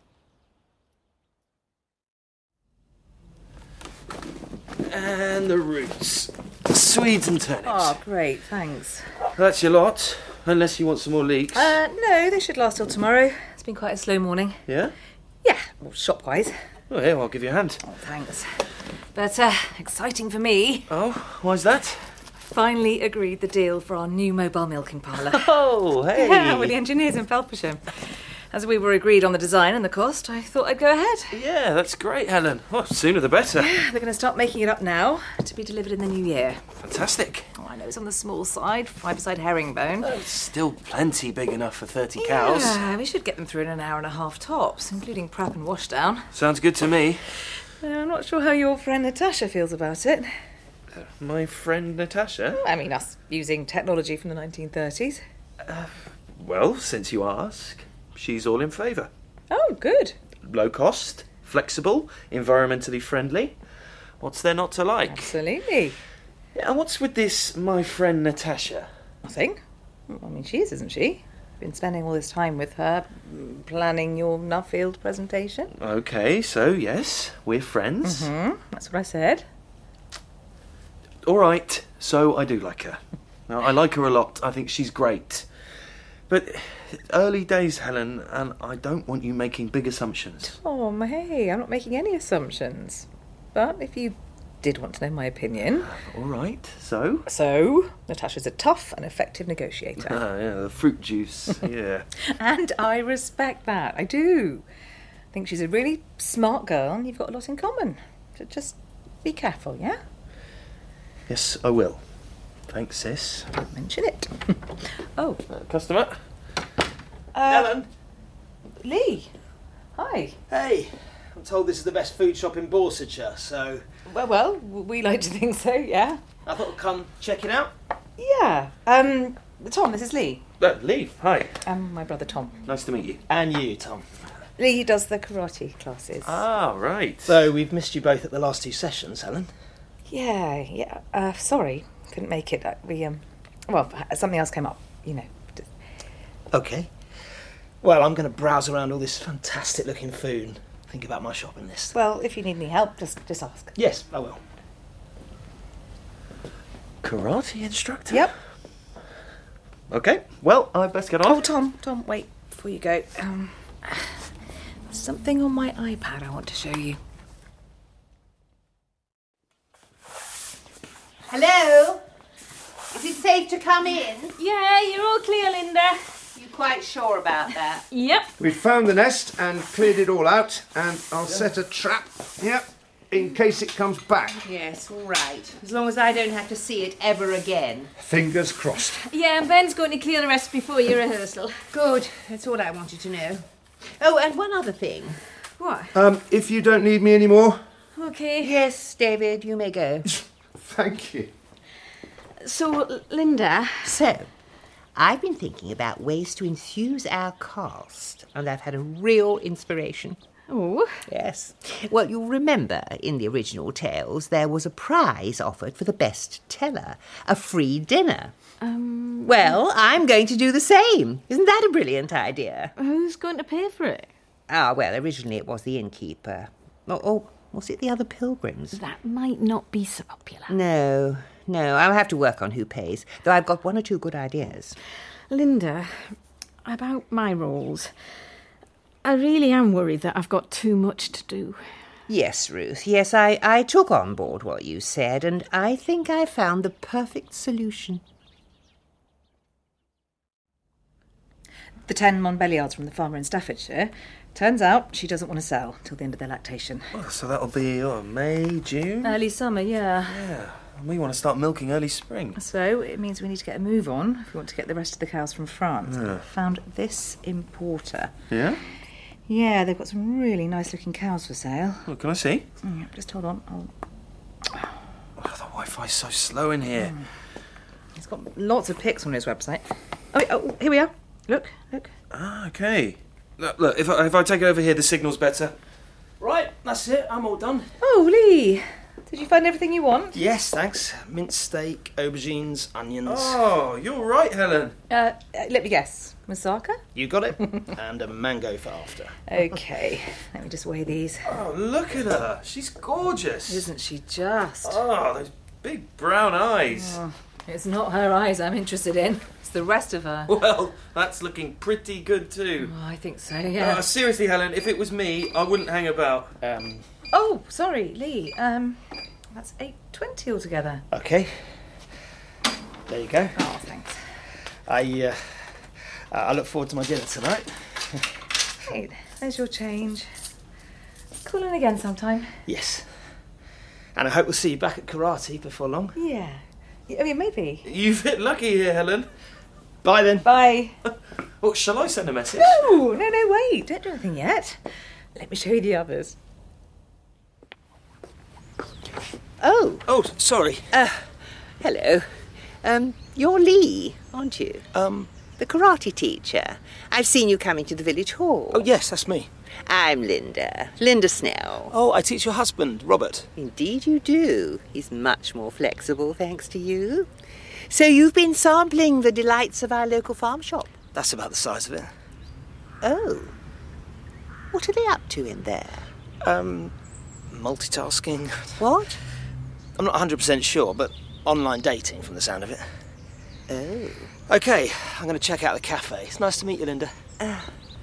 And the roots. Swedes and turnips. Oh, great, thanks. That's your lot, unless you want some more leeks. Uh, no, they should last till tomorrow. It's been quite a slow morning. Yeah? Yeah, well, shop-wise. Oh, yeah, well, I'll give you a hand. Oh, thanks. But, uh, exciting for me. Oh, why's that? Finally agreed the deal for our new mobile milking parlour. Oh, hey! Yeah, with the engineers in Felpersham. As we were agreed on the design and the cost, I thought I'd go ahead. Yeah, that's great, Helen. Well, sooner the better. They're going to start making it up now, to be delivered in the new year. Fantastic. Oh, I know it's on the small side, five-side herringbone. Oh, it's still plenty big enough for thirty cows. Yeah, we should get them through in an hour and a half tops, including prep and washdown. Sounds good to me. Uh, I'm not sure how your friend Natasha feels about it. Uh, my friend Natasha? I mean, us using technology from the nineteen thirties. Uh, well, since you ask, she's all in favour. Oh, good. Low cost, flexible, environmentally friendly. What's there not to like? Absolutely. Yeah, and what's with this, my friend Natasha? Nothing. I mean, she is, isn't she? Been spending all this time with her, planning your Nuffield presentation. Okay, so yes, we're friends. Mm-hmm. That's what I said. All right, so I do like her. Now, I like her a lot. I think she's great. But early days, Helen, and I don't want you making big assumptions. Oh, hey, I'm not making any assumptions. But if you did want to know my opinion... All right, so? So, Natasha's a tough and effective negotiator. Ah, yeah, the fruit juice, yeah. And I respect that, I do. I think she's a really smart girl and you've got a lot in common. So just be careful, yeah? Yes, I will. Thanks, sis. Don't mention it. Oh. Uh, customer? Uh, Helen? Lee. Hi. Hey. I'm told this is the best food shop in Borsetshire, so... Well, well, we like to think so, yeah. I thought I'd come check it out. Yeah. Um, Tom, this is Lee. Uh, Lee, hi. Um, my brother Tom. Nice to meet you. And you, Tom. Lee does the karate classes. Ah, right. So we've missed you both at the last two sessions, Helen. Yeah, yeah. Uh, sorry, couldn't make it. Uh, We, um, well, something else came up, you know. Okay. Well, I'm going to browse around all this fantastic-looking food and think about my shopping list. Well, if you need any help, just just ask. Yes, I will. Karate instructor? Yep. Okay, well, I best get on. Oh, Tom, Tom, wait, before you go. Um, there's something on my iPad I want to show you. Hello? Is it safe to come in? Yeah, you're all clear, Linda. You quite sure about that? Yep. We found the nest and cleared it all out, and I'll set a trap, yep, in case it comes back. Yes, all right. As long as I don't have to see it ever again. Fingers crossed. Yeah, and Ben's going to clear the rest before your rehearsal. Good. That's all I wanted to know. Oh, and one other thing. What? Um, if you don't need me anymore... Okay. Yes, David, you may go. Thank you. So, L- Linda... So, I've been thinking about ways to enthuse our cast, and I've had a real inspiration. Oh? Yes. Well, you'll remember in the original tales there was a prize offered for the best teller, a free dinner. Um... Well, I'm going to do the same. Isn't that a brilliant idea? Who's going to pay for it? Ah, well, originally it was the innkeeper. Oh, oh was it the other pilgrims? That might not be so popular. No, no, I'll have to work on who pays, though I've got one or two good ideas. Linda, about my roles, I really am worried that I've got too much to do. Yes, Ruth, yes, I, I took on board what you said, and I think I found the perfect solution. The ten Montbelliards from the farmer in Staffordshire. Turns out she doesn't want to sell till the end of their lactation. Well, so that'll be oh, May, June? Early summer, yeah. Yeah, and we want to start milking early spring. So it means we need to get a move on if we want to get the rest of the cows from France. Yeah. I found this importer. Yeah? Yeah, they've got some really nice-looking cows for sale. Well, can I see? Mm, just hold on. I'll... Oh, the Wi-Fi's so slow in here. Mm. He's got lots of pics on his website. Oh, oh, here we are. Look, look. Ah, okay. Look, look if, I, if I take it over here, the signal's better. Right, that's it. I'm all done. Oh, Lee. Did you find everything you want? Yes, thanks. Minced steak, aubergines, onions. Oh, you're right, Helen. Uh, uh let me guess. Moussaka? You got it. And a mango for after. Okay, let me just weigh these. Oh, look at her. She's gorgeous. Isn't she just? Oh, those big brown eyes. Oh, it's not her eyes I'm interested in. It's the rest of her. Well, that's looking pretty good too. Oh, I think so, yeah. Uh, seriously, Helen, if it was me, I wouldn't hang about. Um... Oh, sorry, Lee. Um, that's eight twenty altogether. Okay. There you go. Oh, thanks. I, uh, I look forward to my dinner tonight. Right, there's your change. Call in again sometime. Yes. And I hope we'll see you back at karate before long. Yeah. I mean, maybe. You've hit lucky here, Helen. Bye then. Bye. Well, shall I send a message? No, no, no, wait. Don't do anything yet. Let me show you the others. Oh. Oh, sorry. Uh, hello. Um, you're Lee, aren't you? Um... The karate teacher. I've seen you coming to the village hall. Oh, yes, that's me. I'm Linda. Linda Snell. Oh, I teach your husband, Robert. Indeed you do. He's much more flexible thanks to you. So you've been sampling the delights of our local farm shop? That's about the size of it. Oh. What are they up to in there? Um, multitasking. What? I'm not one hundred percent sure, but online dating from the sound of it. Oh. OK, I'm going to check out the cafe. It's nice to meet you, Linda. Uh.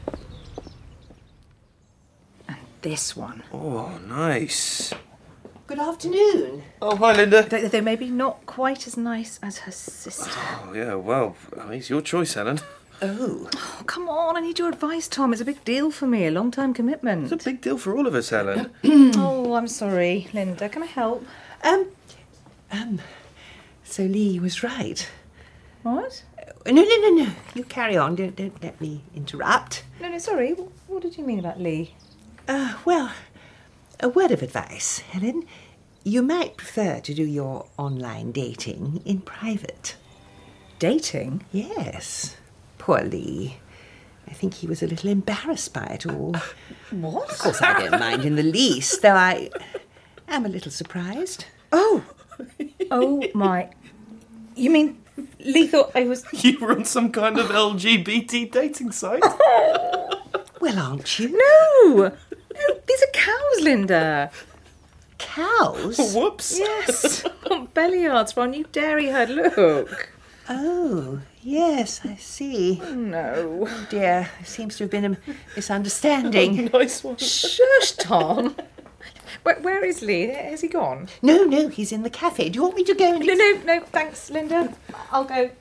And this one. Oh, nice. Good afternoon. Oh, hi, Linda. Though they're maybe not quite as nice as her sister. Oh, yeah, well, I mean, it's your choice, Helen. Oh. Oh, come on, I need your advice, Tom. It's a big deal for me, a long-time commitment. It's a big deal for all of us, Helen. Oh, I'm sorry, Linda. Can I help? Um, um, so Lee was right. What? No, no, no, no. You carry on. Don't, don't let me interrupt. No, no, sorry. What did you mean about Lee? Uh, well, a word of advice, Helen. You might prefer to do your online dating in private. Dating? Yes. Poor Lee. I think he was a little embarrassed by it all. Uh, what? Of course, I don't mind in the least, though I am a little surprised. Oh! Oh, my... You mean Lee thought I was... You were on some kind of L G B T dating site? Well, aren't you? No! No, these are cows, Linda. Cows? Whoops. Yes. Belly yards for our new dairy herd. Look. Oh, yes, I see. Oh, no. Oh, dear. There seems to have been a misunderstanding. Oh, nice one. Shush, Tom. Where, where is Lee? Has he gone? No, no, he's in the cafe. Do you want me to go and... No, no, no, thanks, Linda. I'll go.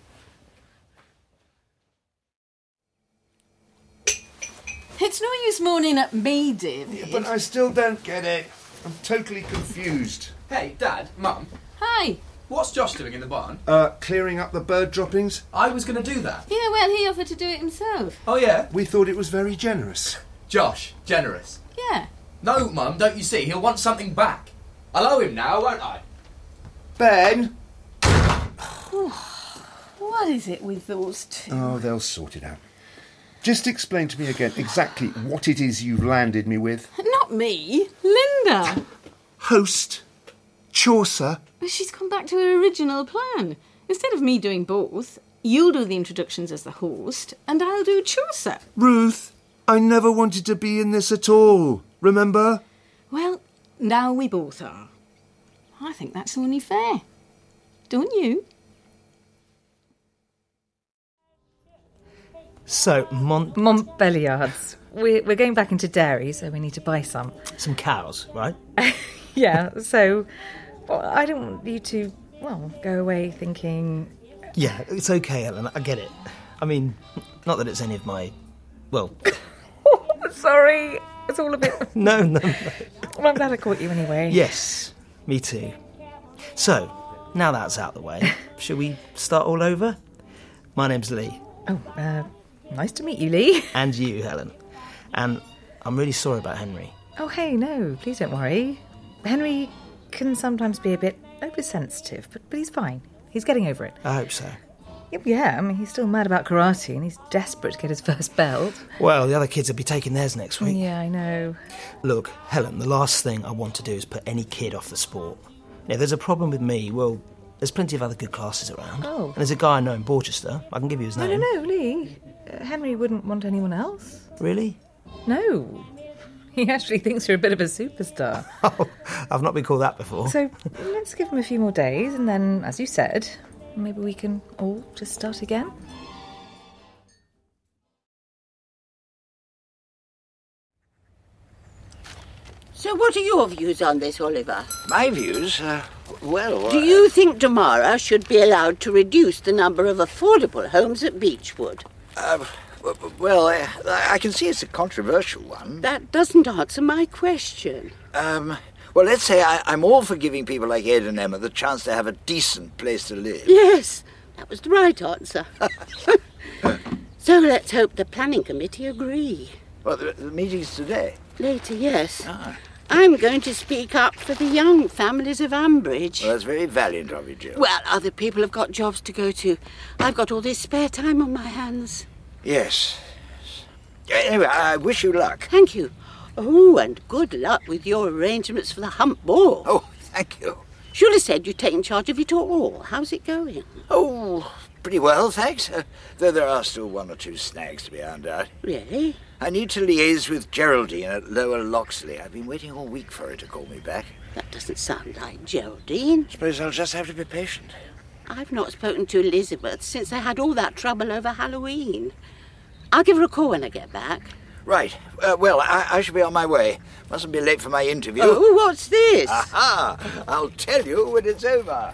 It's no use moaning at me, David. Yeah, but I still don't get it. I'm totally confused. Hey, Dad, Mum. Hi. What's Josh doing in the barn? Uh, clearing up the bird droppings. I was going to do that. Yeah, well, he offered to do it himself. Oh, yeah? We thought it was very generous. Josh, generous. Yeah. No, Mum, don't you see? He'll want something back. I'll owe him now, won't I? Ben! What is it with those two? Oh, they'll sort it out. Just explain to me again exactly what it is you've landed me with. Not me. Linda. Host. Chaucer. She's come back to her original plan. Instead of me doing both, you'll do the introductions as the host, and I'll do Chaucer. Ruth, I never wanted to be in this at all. Remember? Well, now we both are. I think that's only fair. Don't you? So, Mont... Montbelliards. We're, we're going back into dairy, so we need to buy some. Some cows, right? Yeah, so well, I don't want you to, well, go away thinking... Yeah, it's okay, Ellen, I get it. I mean, not that it's any of my... Well... Sorry, it's all a bit... no, no, no. Well, I'm glad I caught you anyway. Yes, me too. So, now that's out of the way, shall we start all over? My name's Lee. Oh, uh, nice to meet you, Lee. And you, Helen. And I'm really sorry about Henry. Oh, hey, no, please don't worry. Henry can sometimes be a bit oversensitive, but, but he's fine. He's getting over it. I hope so. Yeah, I mean, he's still mad about karate and he's desperate to get his first belt. Well, the other kids will be taking theirs next week. Yeah, I know. Look, Helen, the last thing I want to do is put any kid off the sport. Now, if there's a problem with me, well, there's plenty of other good classes around. Oh. And there's a guy I know in Borchester. I can give you his No, name. no, no, Lee. Uh, Henry wouldn't want anyone else. Really? No. He actually thinks you're a bit of a superstar. Oh, I've not been called that before. So let's give him a few more days and then, as you said, maybe we can all just start again. So what are your views on this, Oliver? My views? Uh, well... Do you think Damara should be allowed to reduce the number of affordable homes at Beechwood? Uh, Well, I, I can see it's a controversial one. That doesn't answer my question. Um, well, let's say I, I'm all for giving people like Ed and Emma the chance to have a decent place to live. Yes, that was the right answer. So let's hope the planning committee agree. Well, the, the meeting's today. Later, yes. Ah. I'm going to speak up for the young families of Ambridge. Well, that's very valiant of you, Jill. Well, other people have got jobs to go to. I've got all this spare time on my hands. Yes. Anyway, I wish you luck. Thank you. Oh, and good luck with your arrangements for the hump ball. Oh, thank you. Should have said you'd taken charge of it all. How's it going? Oh, pretty well, thanks. Uh, though there are still one or two snags to be ironed out. Really? I need to liaise with Geraldine at Lower Loxley. I've been waiting all week for her to call me back. That doesn't sound like Geraldine. Suppose I'll just have to be patient. I've not spoken to Elizabeth since I had all that trouble over Halloween. I'll give her a call when I get back. Right. Uh, well, I, I shall be on my way. Mustn't be late for my interview. Oh, what's this? Aha! I'll tell you when it's over.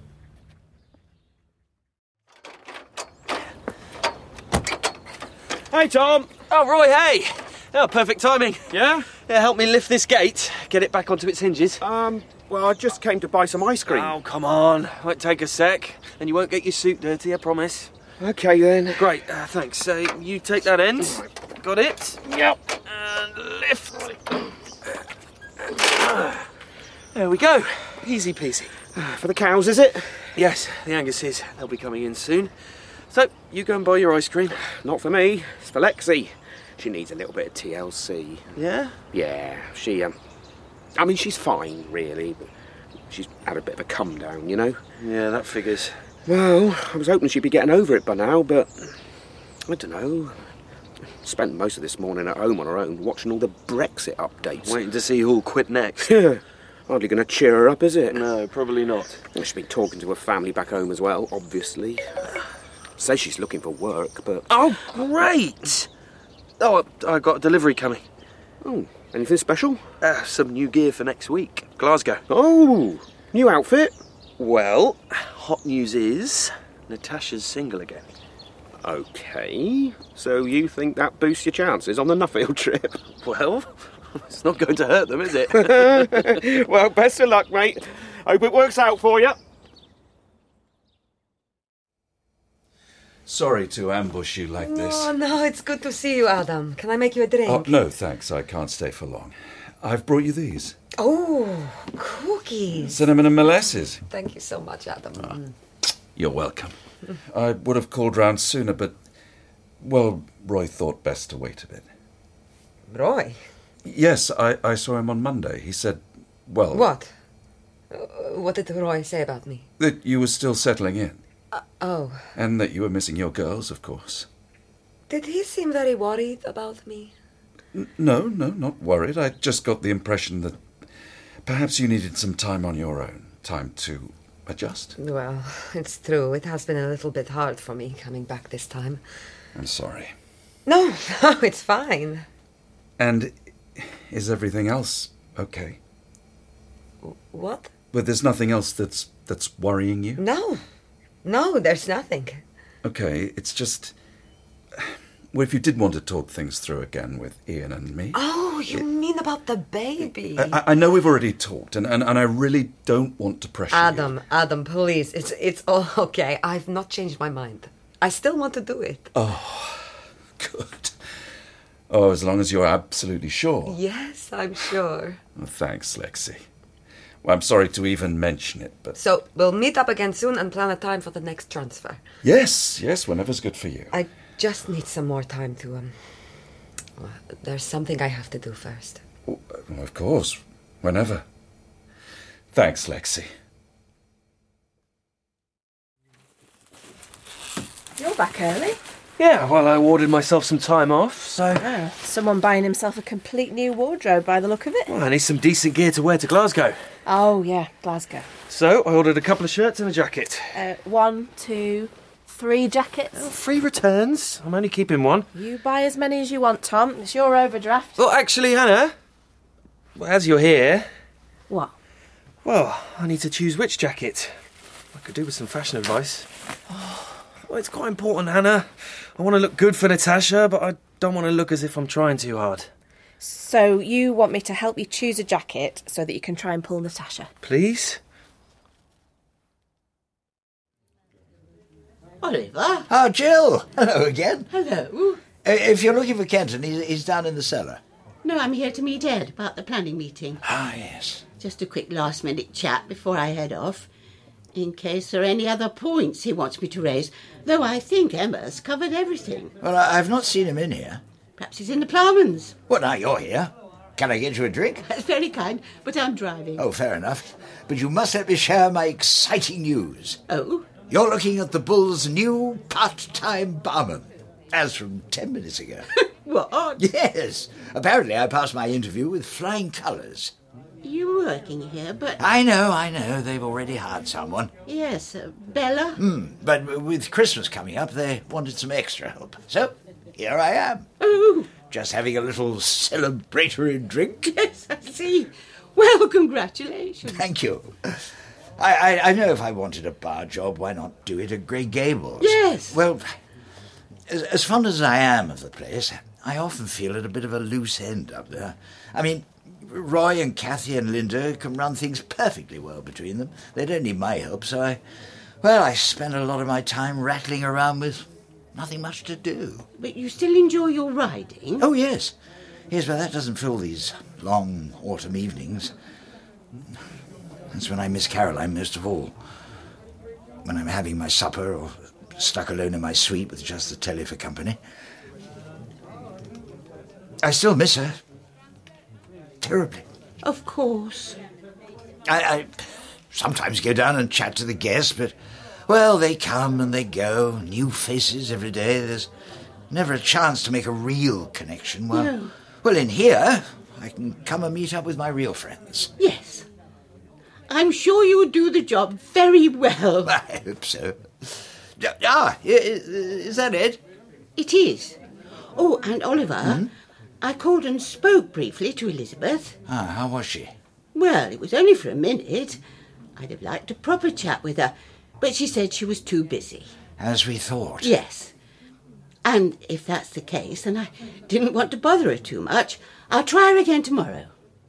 Hey, Tom. Oh, Roy, hey. Oh, perfect timing. Yeah? Yeah, help me lift this gate, get it back onto its hinges. Um, well, I just came to buy some ice cream. Oh, come on. Won't take a sec. And you won't get your suit dirty, I promise. Okay, then. Great, uh, thanks. So you take that end. Got it? Yep. And lift. There we go. Easy peasy. For the cows, is it? Yes, the Angus's. They'll be coming in soon. So, you go and buy your ice cream. Not for me. It's for Lexi. She needs a little bit of T L C. Yeah? Yeah, she, um... I mean, she's fine, really, but she's had a bit of a come down, you know? Yeah, that figures. Well, I was hoping she'd be getting over it by now, but... I don't know. Spent most of this morning at home on her own, watching all the Brexit updates. Waiting to see who'll quit next. Yeah. Hardly going to cheer her up, is it? No, probably not. She's been talking to her family back home as well, obviously. Says she's looking for work, but... Oh, great! Oh, I got a delivery coming. Oh, anything special? Uh, some new gear for next week. Glasgow. Oh, new outfit? Well, hot news is Natasha's single again. Okay, so you think that boosts your chances on the Nuffield trip? Well, it's not going to hurt them, is it? Well, best of luck, mate. Hope it works out for you. Sorry to ambush you like this. Oh, no, it's good to see you, Adam. Can I make you a drink? Oh, no, thanks. I can't stay for long. I've brought you these. Oh, cookies. Cinnamon and molasses. Thank you so much, Adam. Mm. You're welcome. I would have called round sooner, but, well, Roy thought best to wait a bit. Roy? Yes, I, I saw him on Monday. He said, well... What? Uh, what did Roy say about me? That you were still settling in. Uh, oh. And that you were missing your girls, of course. Did he seem very worried about me? N- no, no, not worried. I just got the impression that perhaps you needed some time on your own. Time to adjust. Well, it's true. It has been a little bit hard for me coming back this time. I'm sorry. No, no, it's fine. And is everything else okay? What? But there's nothing else that's that's worrying you? No. No, there's nothing. Okay, it's just... Well, if you did want to talk things through again with Ian and me... Oh, you it, mean about the baby? I, I know we've already talked, and, and, and I really don't want to pressure Adam, you. Adam, please. It's, it's all okay. I've not changed my mind. I still want to do it. Oh, good. Oh, as long as you're absolutely sure. Yes, I'm sure. Oh, thanks, Lexi. Well, I'm sorry to even mention it, but... So, we'll meet up again soon and plan a time for the next transfer. Yes, yes, whenever's good for you. I just need some more time to, um... Well, there's something I have to do first. Oh, of course, whenever. Thanks, Lexi. You're back early. Yeah, well, I awarded myself some time off, so... Oh, someone buying himself a complete new wardrobe by the look of it. Well, I need some decent gear to wear to Glasgow. Oh, yeah, Glasgow. So, I ordered a couple of shirts and a jacket. Uh, one, two, three jackets. Oh, free returns. I'm only keeping one. You buy as many as you want, Tom. It's your overdraft. Well, actually, Hannah, well, as you're here... What? Well, I need to choose which jacket. I could do with some fashion advice. Oh, Well, it's quite important, Hannah. I want to look good for Natasha, but I don't want to look as if I'm trying too hard. So you want me to help you choose a jacket so that you can try and pull Natasha? Please? Oliver? Oh, Jill! Hello again. Hello. Uh, If you're looking for Kenton, he's, he's down in the cellar. No, I'm here to meet Ed about the planning meeting. Ah, yes. Just a quick last-minute chat before I head off, in case there are any other points he wants me to raise, though I think Emma's covered everything. Well, I, I've not seen him in here. Perhaps he's in the ploughman's. Well, now you're here. Can I get you a drink? That's very kind, but I'm driving. Oh, fair enough. But you must let me share my exciting news. Oh? You're looking at the Bull's new part-time barman, as from ten minutes ago. What? Yes. Apparently I passed my interview with flying colours. You're working here, but... I know, I know. They've already hired someone. Yes, uh, Bella? Hmm. But with Christmas coming up, they wanted some extra help. So, here I am. Oh! Just having a little celebratory drink. Yes, I see. Well, congratulations. Thank you. I, I, I know if I wanted a bar job, why not do it at Grey Gables? Yes. Well, as, as fond as I am of the place, I often feel at a bit of a loose end up there. I mean, Roy and Kathy and Linda can run things perfectly well between them. They don't need my help, so I... Well, I spend a lot of my time rattling around with nothing much to do. But you still enjoy your riding? Oh, yes. Yes, but that doesn't fill these long autumn evenings. That's when I miss Caroline most of all. When I'm having my supper or stuck alone in my suite with just the telly for company. I still miss her. Terribly. Of course. I, I sometimes go down and chat to the guests, but, well, they come and they go, new faces every day. There's never a chance to make a real connection. Well, No. well, in here, I can come and meet up with my real friends. Yes. I'm sure you would do the job very well. I hope so. Ah, is, is that it? It is. Oh, and Oliver, Hmm? I called and spoke briefly to Elizabeth. Ah, how was she? Well, it was only for a minute. I'd have liked a proper chat with her, but she said she was too busy. As we thought. Yes. And if that's the case, and I didn't want to bother her too much, I'll try her again tomorrow.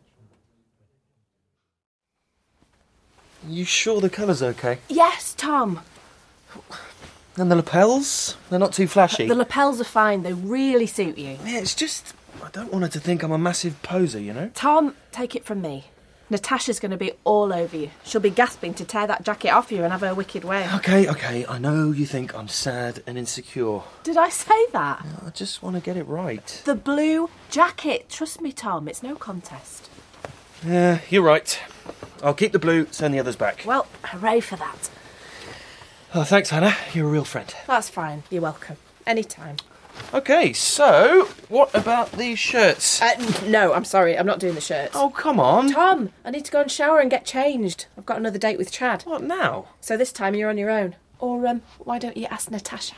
You sure the colour's okay? Yes, Tom. And the lapels? They're not too flashy? The lapels are fine. They really suit you. Yeah, it's just... I don't want her to think I'm a massive poser, you know? Tom, take it from me. Natasha's going to be all over you. She'll be gasping to tear that jacket off you and have her wicked way. Okay, okay, I know you think I'm sad and insecure. Did I say that? I just want to get it right. The blue jacket. Trust me, Tom, it's no contest. Yeah, you're right. I'll keep the blue, send the others back. Well, hooray for that. Oh, thanks, Hannah. You're a real friend. That's fine. You're welcome. Anytime. Okay, so, what about these shirts? Uh, no, I'm sorry. I'm not doing the shirts. Oh, come on. Tom, I need to go and shower and get changed. I've got another date with Chad. What now? So this time you're on your own. Or, um, why don't you ask Natasha?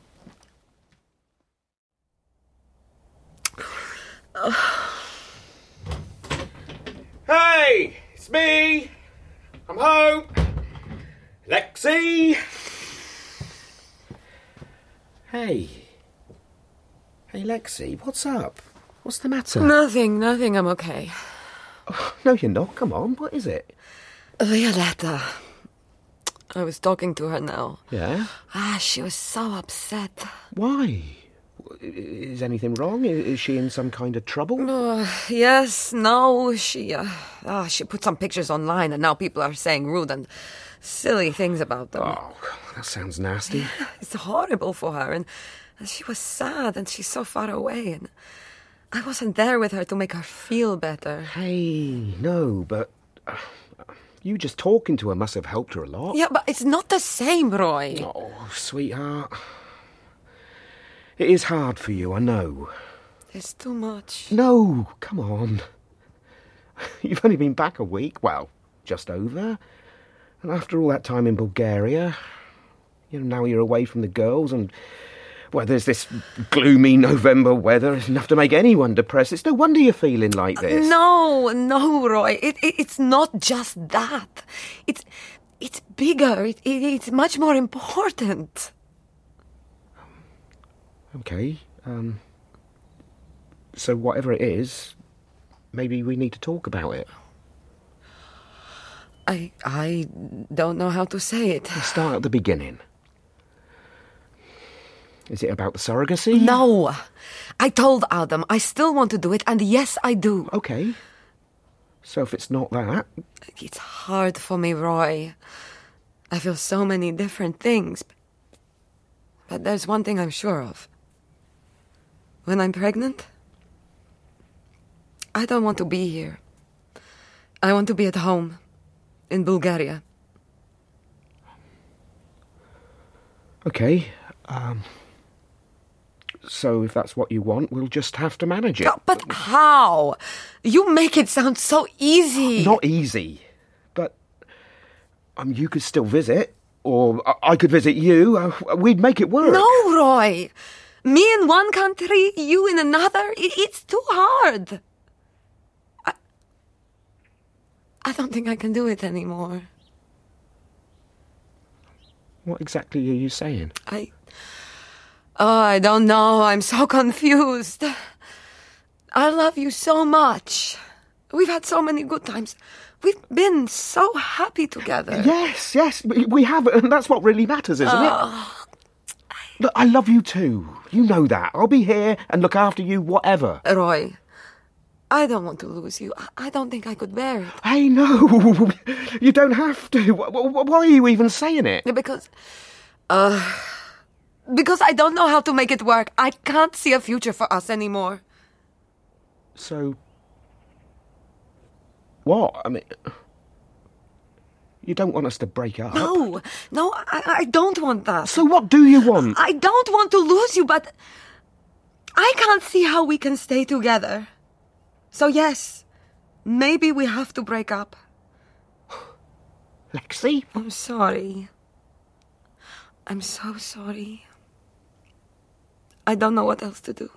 Hey, it's me. I'm home. Lexi. Hey. Hey, Lexi, what's up? What's the matter? Nothing, nothing, I'm okay. Oh, no, you're not. Come on, what is it? Violetta. I was talking to her now. Yeah? Ah, she was so upset. Why? Is anything wrong? Is she in some kind of trouble? Uh, yes, no, she, uh, ah, she put some pictures online and now people are saying rude and silly things about them. Oh, that sounds nasty. It's horrible for her, and, and she was sad, and she's so far away, and I wasn't there with her to make her feel better. Hey, no, but uh, you just talking to her must have helped her a lot. Yeah, but it's not the same, Roy. Oh, sweetheart. It is hard for you, I know. It's too much. No, come on. You've only been back a week, well, just over. And after all that time in Bulgaria, you know, now you're away from the girls and, well, there's this gloomy November weather. It's enough to make anyone depressed. It's no wonder you're feeling like this. No, no, Roy. It, it, it's not just that. It's, it's bigger. It, it, it's much more important. Okay, um... so whatever it is, maybe we need to talk about it. I... I don't know how to say it. Let's start at the beginning. Is it about the surrogacy? No! I told Adam I still want to do it, and yes, I do. Okay. So if it's not that... It's hard for me, Roy. I feel so many different things. But there's one thing I'm sure of. When I'm pregnant, I don't want to be here. I want to be at home, in Bulgaria. Okay, um... so if that's what you want, we'll just have to manage it. Oh, but how? You make it sound so easy. Not easy, but um, you could still visit, or I could visit you. Uh, we'd make it work. No, Roy. Me in one country, you in another. It, it's too hard. I, I don't think I can do it anymore. What exactly are you saying? I... Oh, I don't know. I'm so confused. I love you so much. We've had so many good times. We've been so happy together. Yes, yes, we have, and that's what really matters, isn't Oh. it? Look, I love you too. You know that. I'll be here and look after you, whatever. Roy, I don't want to lose you. I- I don't think I could bear it. Hey, no, you don't have to. Wh- wh- Why are you even saying it? Because, uh, because I don't know how to make it work. I can't see a future for us anymore. So, what? I mean, you don't want us to break up? No, no, I, I don't want that. So what do you want? I don't want to lose you, but I can't see how we can stay together. So yes, maybe we have to break up. Lexi? I'm sorry. I'm so sorry. I don't know what else to do.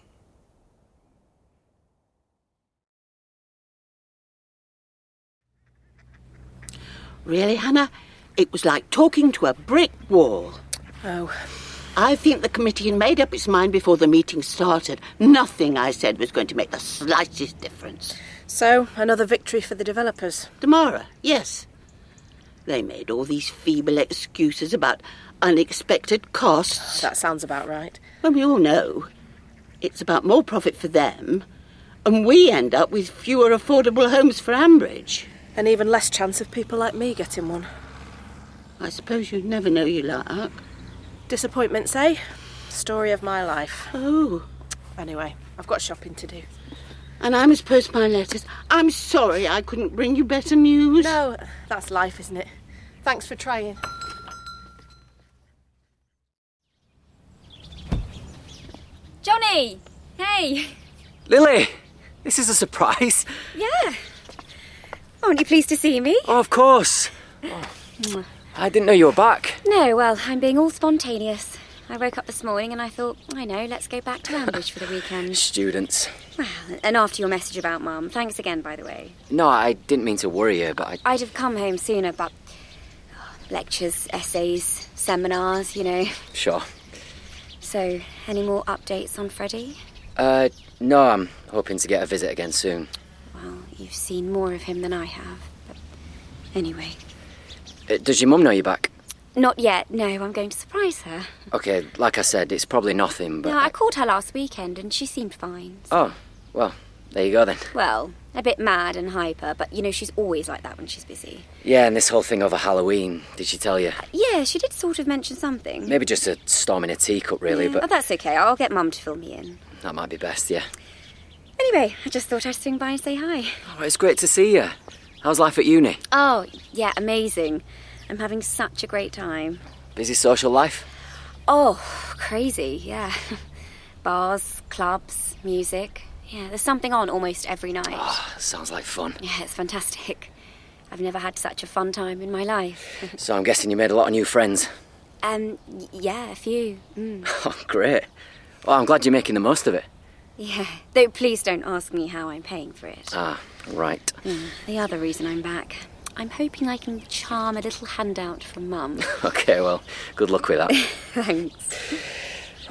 Really, Hannah? It was like talking to a brick wall. Oh. I think the committee had made up its mind before the meeting started. Nothing I said was going to make the slightest difference. So, another victory for the developers. Tomorrow, yes. They made all these feeble excuses about unexpected costs. That sounds about right. Well, we all know it's about more profit for them, and we end up with fewer affordable homes for Ambridge. And even less chance of people like me getting one. I suppose you'd never know your luck. Disappointments, eh? Story of my life. Oh. Anyway, I've got shopping to do. And I must post my letters. I'm sorry I couldn't bring you better news. No, that's life, isn't it? Thanks for trying. Johnny! Hey! Lily! This is a surprise. Yeah. Aren't you pleased to see me? Oh, of course. Oh, I didn't know you were back. No, well, I'm being all spontaneous. I woke up this morning and I thought, I know, let's go back to Ambridge for the weekend. Students. Well, and after your message about Mum, thanks again, by the way. No, I didn't mean to worry you, but I... I'd have come home sooner, but oh, lectures, essays, seminars, you know. Sure. So, any more updates on Freddie? Uh, no, I'm hoping to get a visit again soon. Well, you've seen more of him than I have. But anyway. Uh, does your mum know you're back? Not yet, no. I'm going to surprise her. Okay, like I said, it's probably nothing, but... No, I called her last weekend and she seemed fine. So. Oh, well, there you go then. Well, a bit mad and hyper, but, you know, she's always like that when she's busy. Yeah, and this whole thing over Halloween, did she tell you? Uh, yeah, she did sort of mention something. Maybe just a storm in a teacup, really, yeah. but... Oh, that's okay. I'll get Mum to fill me in. That might be best, yeah. Anyway, I just thought I'd swing by and say hi. Oh, it's great to see you. How's life at uni? Oh, yeah, amazing. I'm having such a great time. Busy social life? Oh, crazy, yeah. Bars, clubs, music. Yeah, there's something on almost every night. Oh, sounds like fun. Yeah, it's fantastic. I've never had such a fun time in my life. So I'm guessing you made a lot of new friends? Um, y- yeah, a few. Mm. Oh, great. Well, I'm glad you're making the most of it. Yeah, though please don't ask me how I'm paying for it. Ah, right. Mm, the other reason I'm back. I'm hoping I can charm a little handout from Mum. Okay, well, good luck with that. Thanks.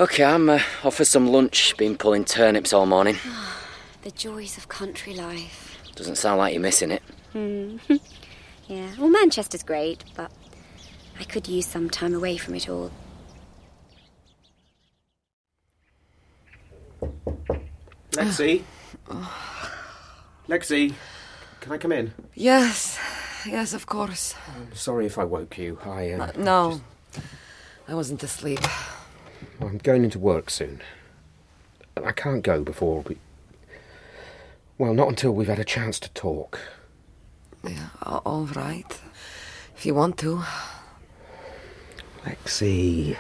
OK, I'm uh, off for some lunch. Been pulling turnips all morning. The joys of country life. Doesn't sound like you're missing it. Hmm. Yeah, well, Manchester's great, but I could use some time away from it all. Lexi? Lexi, can I come in? Yes, yes, of course. I'm sorry if I woke you. I, um, Uh, no, I wasn't asleep. I'm going into work soon. I can't go before we... Well, not until we've had a chance to talk. Yeah, a- all right. If you want to. Lexi...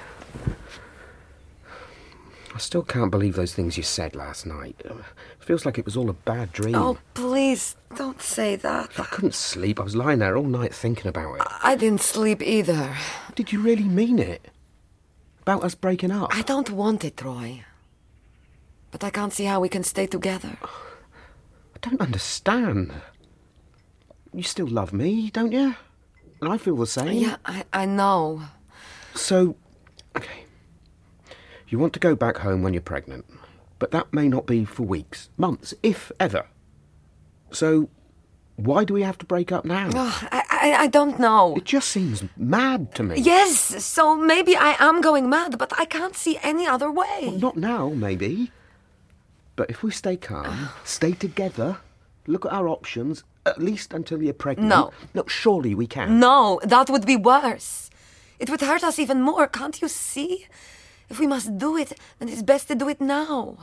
I still can't believe those things you said last night. It feels like it was all a bad dream. Oh, please, don't say that. I couldn't sleep. I was lying there all night thinking about it. I didn't sleep either. Did you really mean it? About us breaking up? I don't want it, Roy. But I can't see how we can stay together. I don't understand. You still love me, don't you? And I feel the same. Yeah, I, I know. So, okay. You want to go back home when you're pregnant, but that may not be for weeks, months, if ever. So, why do we have to break up now? Oh, I, I, I don't know. It just seems mad to me. Yes, so maybe I am going mad, but I can't see any other way. Well, not now, maybe. But if we stay calm, stay together, look at our options, at least until you're pregnant. No. Look, surely we can. No, that would be worse. It would hurt us even more, can't you see? If we must do it, then it's best to do it now.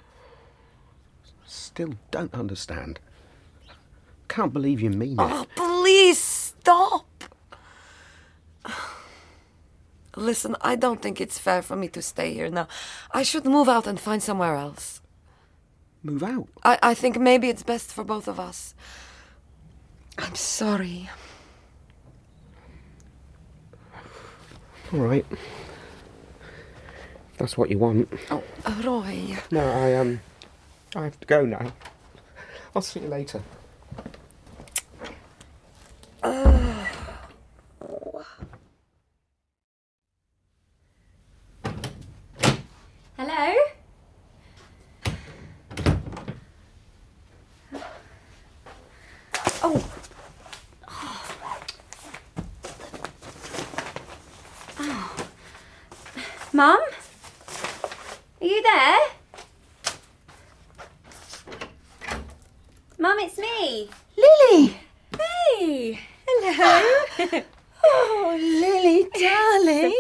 Still don't understand. Can't believe you mean it. Oh, please stop. Listen, I don't think it's fair for me to stay here now. I should move out and find somewhere else. Move out? I, I think maybe it's best for both of us. I'm sorry. All right. If that's what you want. Oh, uh, Roy. No, I, um... I have to go now. I'll see you later. Uh, Hello? Oh. Oh. Mum? Are you there? Mum, it's me. Lily! Hey! Hello. Oh, Lily, darling.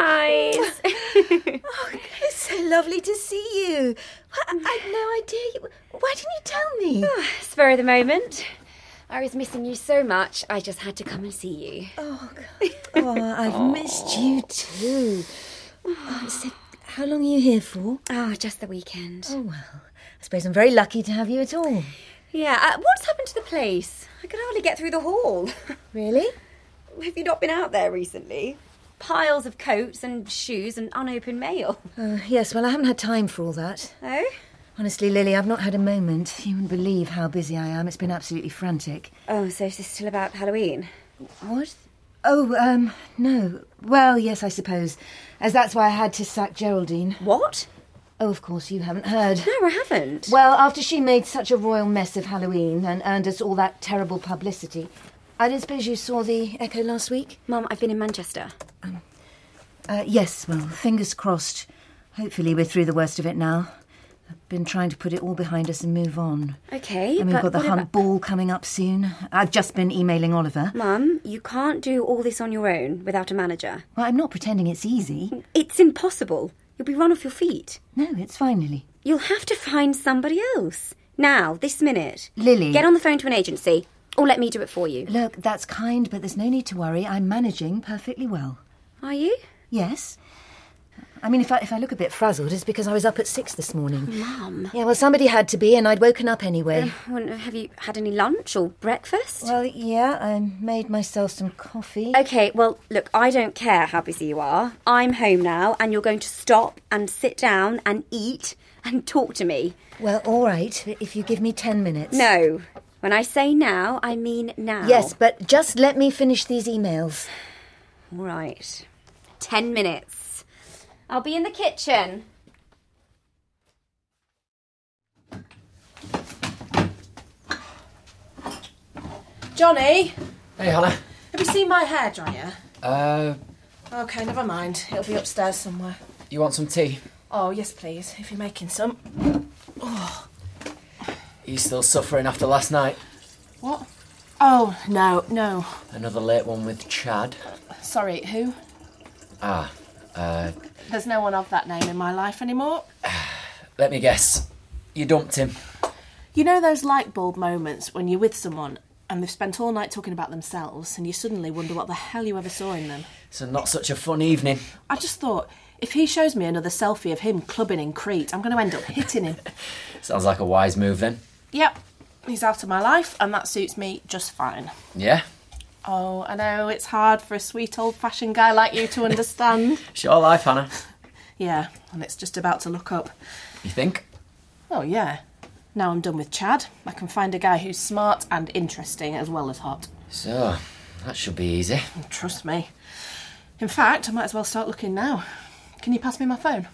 Surprise. Oh, it's so lovely to see you. I, I had no idea. You, why didn't you tell me? Oh, spur of the moment. I was missing you so much, I just had to come and see you. Oh, God. Oh, I've Oh. missed you too. Oh, so how long are you here for? Oh, just the weekend. Oh, well, I suppose I'm very lucky to have you at all. Yeah, uh, what's happened to the place? I could hardly get through the hall. Really? Have you not been out there recently? Piles of coats and shoes and unopened mail. Uh, yes, well, I haven't had time for all that. Oh? Honestly, Lily, I've not had a moment. You wouldn't believe how busy I am. It's been absolutely frantic. Oh, so is this still about Halloween? What? Oh, um, no. Well, yes, I suppose. As that's why I had to sack Geraldine. What? Oh, of course, you haven't heard. No, I haven't. Well, after she made such a royal mess of Halloween and earned us all that terrible publicity. I don't suppose you saw the Echo last week? Mum, I've been in Manchester. Um, uh, yes, well, fingers crossed. Hopefully we're through the worst of it now. I've been trying to put it all behind us and move on. Okay, And we've but got the what Hunt about- Ball coming up soon. I've just been emailing Oliver. Mum, you can't do all this on your own without a manager. Well, I'm not pretending it's easy. It's impossible. You'll be run off your feet. No, it's fine, Lily. You'll have to find somebody else. Now, this minute. Lily. Get on the phone to an agency, or let me do it for you. Look, that's kind, but there's no need to worry. I'm managing perfectly well. Are you? Yes. I mean, if I, if I look a bit frazzled, it's because I was up at six this morning. Mum. Yeah, well, somebody had to be, and I'd woken up anyway. Um, well, have you had any lunch or breakfast? Well, yeah, I made myself some coffee. Okay, well, look, I don't care how busy you are. I'm home now, and you're going to stop and sit down and eat and talk to me. Well, all right, if you give me ten minutes. No. When I say now, I mean now. Yes, but just let me finish these emails. All right. Ten minutes. I'll be in the kitchen. Johnny, Hey, Hannah. have you seen my hairdryer? Uh, Okay, never mind. It'll be upstairs somewhere. you want some tea? Oh, yes, please, if you're making some. Oh. You still suffering after last night? What? Oh, no, no. Another late one with Chad? Sorry, who? Ah, uh, There's no one of that name in my life anymore. let me guess. You dumped him. You know those light bulb moments when you're with someone and they've spent all night talking about themselves and you suddenly wonder what the hell you ever saw in them? So not such a fun evening. I just thought, if he shows me another selfie of him clubbing in Crete, I'm going to end up hitting him. Sounds like a wise move then. Yep, he's out of my life and that suits me just fine. Yeah? Oh, I know, it's hard for a sweet old-fashioned guy like you to understand. It's your life, Hannah. Yeah, and it's just about to look up. You think? Oh, yeah. Now I'm done with Chad, I can find a guy who's smart and interesting as well as hot. So, that should be easy. Trust me. In fact, I might as well start looking now. Can you pass me my phone?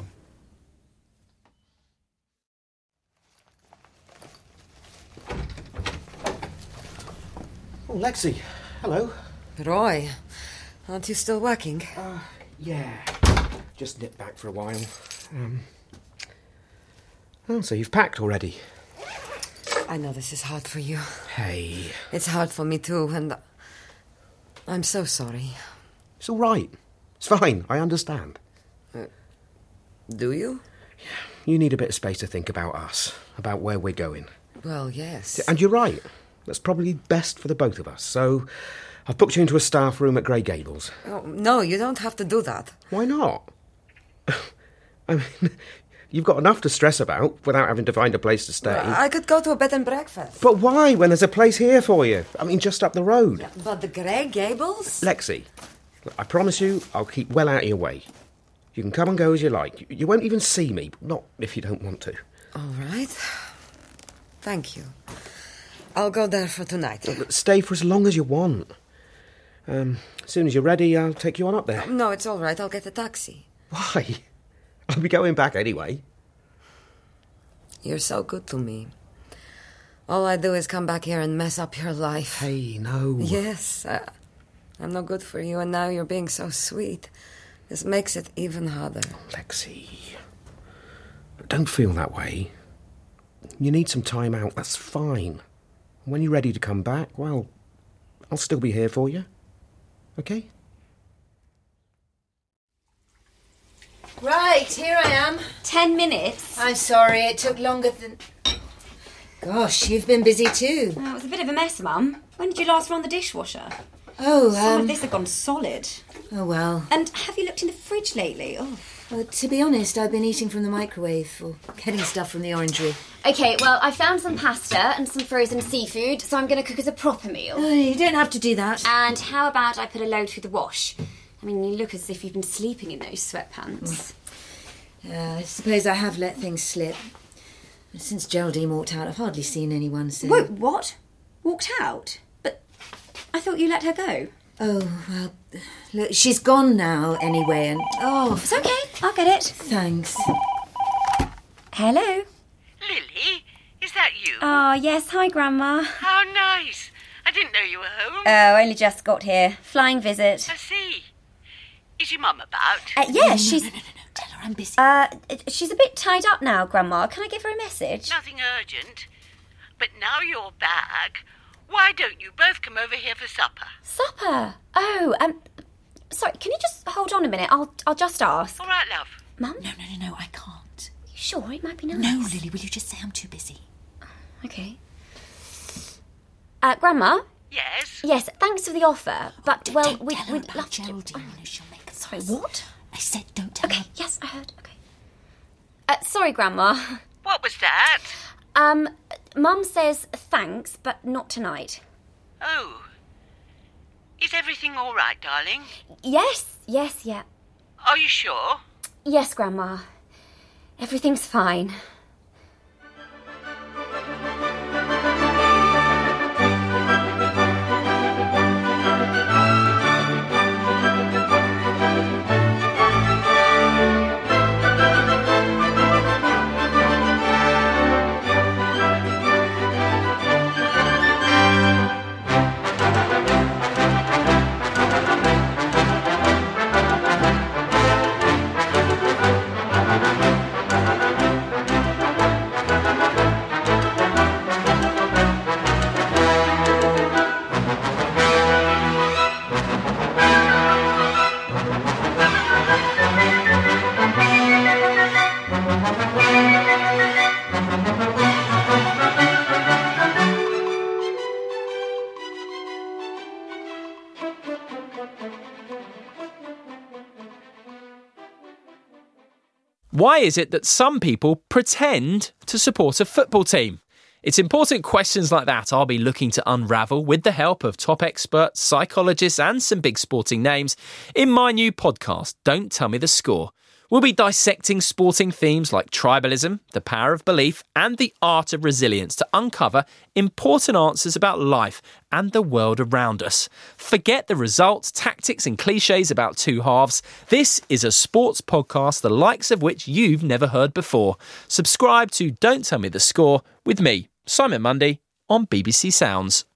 Oh, Lexi. Hello. Roy, aren't you still working? Uh, yeah. Just nipped back for a while. Um. Oh, so you've packed already? I know this is hard for you. Hey. It's hard for me too, and I'm so sorry. It's all right. It's fine. I understand. Uh, do you? You need a bit of space to think about us, about where we're going. Well, yes. And you're right. That's probably best for the both of us. So I've booked you into a staff room at Grey Gables. Oh, no, you don't have to do that. Why not? I mean, you've got enough to stress about without having to find a place to stay. I could go to a bed and breakfast. But why, when there's a place here for you? I mean, just up the road. But the Grey Gables? Lexi, I promise you I'll keep well out of your way. You can come and go as you like. You won't even see me, not if you don't want to. All right. Thank you. I'll go there for tonight. Stay for as long as you want. Um, as soon as you're ready, I'll take you on up there. No, it's all right. I'll get a taxi. Why? I'll be going back anyway. You're so good to me. All I do is come back here and mess up your life. Hey, no. Yes, uh, I'm no good for you, and now you're being so sweet. This makes it even harder. Lexi, don't feel that way. You need some time out, that's fine. When you're ready to come back, well, I'll still be here for you. Okay? Right, here I am. Ten minutes? I'm sorry, it took longer than... Gosh, you've been busy too. Oh, it was a bit of a mess, Mum. When did you last run the dishwasher? Oh, Some um... of this have gone solid. Oh, well. And have you looked in the fridge lately? Oh. Well, to be honest, I've been eating from the microwave or getting stuff from the orangery. OK, well, I found some pasta and some frozen seafood, so I'm going to cook us a proper meal. Oh, you don't have to do that. And how about I put a load through the wash? I mean, you look as if you've been sleeping in those sweatpants. Uh, I suppose I have let things slip. Since Geraldine walked out, I've hardly seen anyone, so... Wait, what? Walked out? But I thought you let her go. Oh, well, look, she's gone now anyway, and... Oh, it's OK, I'll get it. Thanks. Hello? Lily, is that you? Oh, yes, hi, Grandma. How nice. I didn't know you were home. Oh, only just got here. Flying visit. I see. Is your mum about? Uh, yeah, no, she's... No, no, no, no, tell her I'm busy. Uh, she's a bit tied up now, Grandma. Can I give her a message? Nothing urgent. But now you're back, why don't you both come over here for supper? Supper? Oh, um... Sorry, can you just hold on a minute? I'll I'll just ask. All right, love. Mum? No, no, no, no, I can't. You sure? It might be nice. No, Lily, will you just say I'm too busy? OK. Uh, Grandma? Yes? Yes, thanks for the offer, but, don't, well, don't we'd, tell her we'd about love Geraldine. to... No, she'll make a Sorry, fuss. what? I said don't tell OK, her. yes, I heard, OK. Uh, sorry, Grandma. What was that? Um, Mum says thanks, but not tonight. Oh. Is everything all right, darling? Yes, yes, yeah. Are you sure? Yes, Grandma. Everything's fine. Why is it that some people pretend to support a football team? It's important questions like that I'll be looking to unravel with the help of top experts, psychologists and some big sporting names in my new podcast, Don't Tell Me the Score. We'll be dissecting sporting themes like tribalism, the power of belief and the art of resilience to uncover important answers about life and the world around us. Forget the results, tactics and cliches about two halves. This is a sports podcast the likes of which you've never heard before. Subscribe to Don't Tell Me the Score with me, Simon Mundy, on B B C Sounds.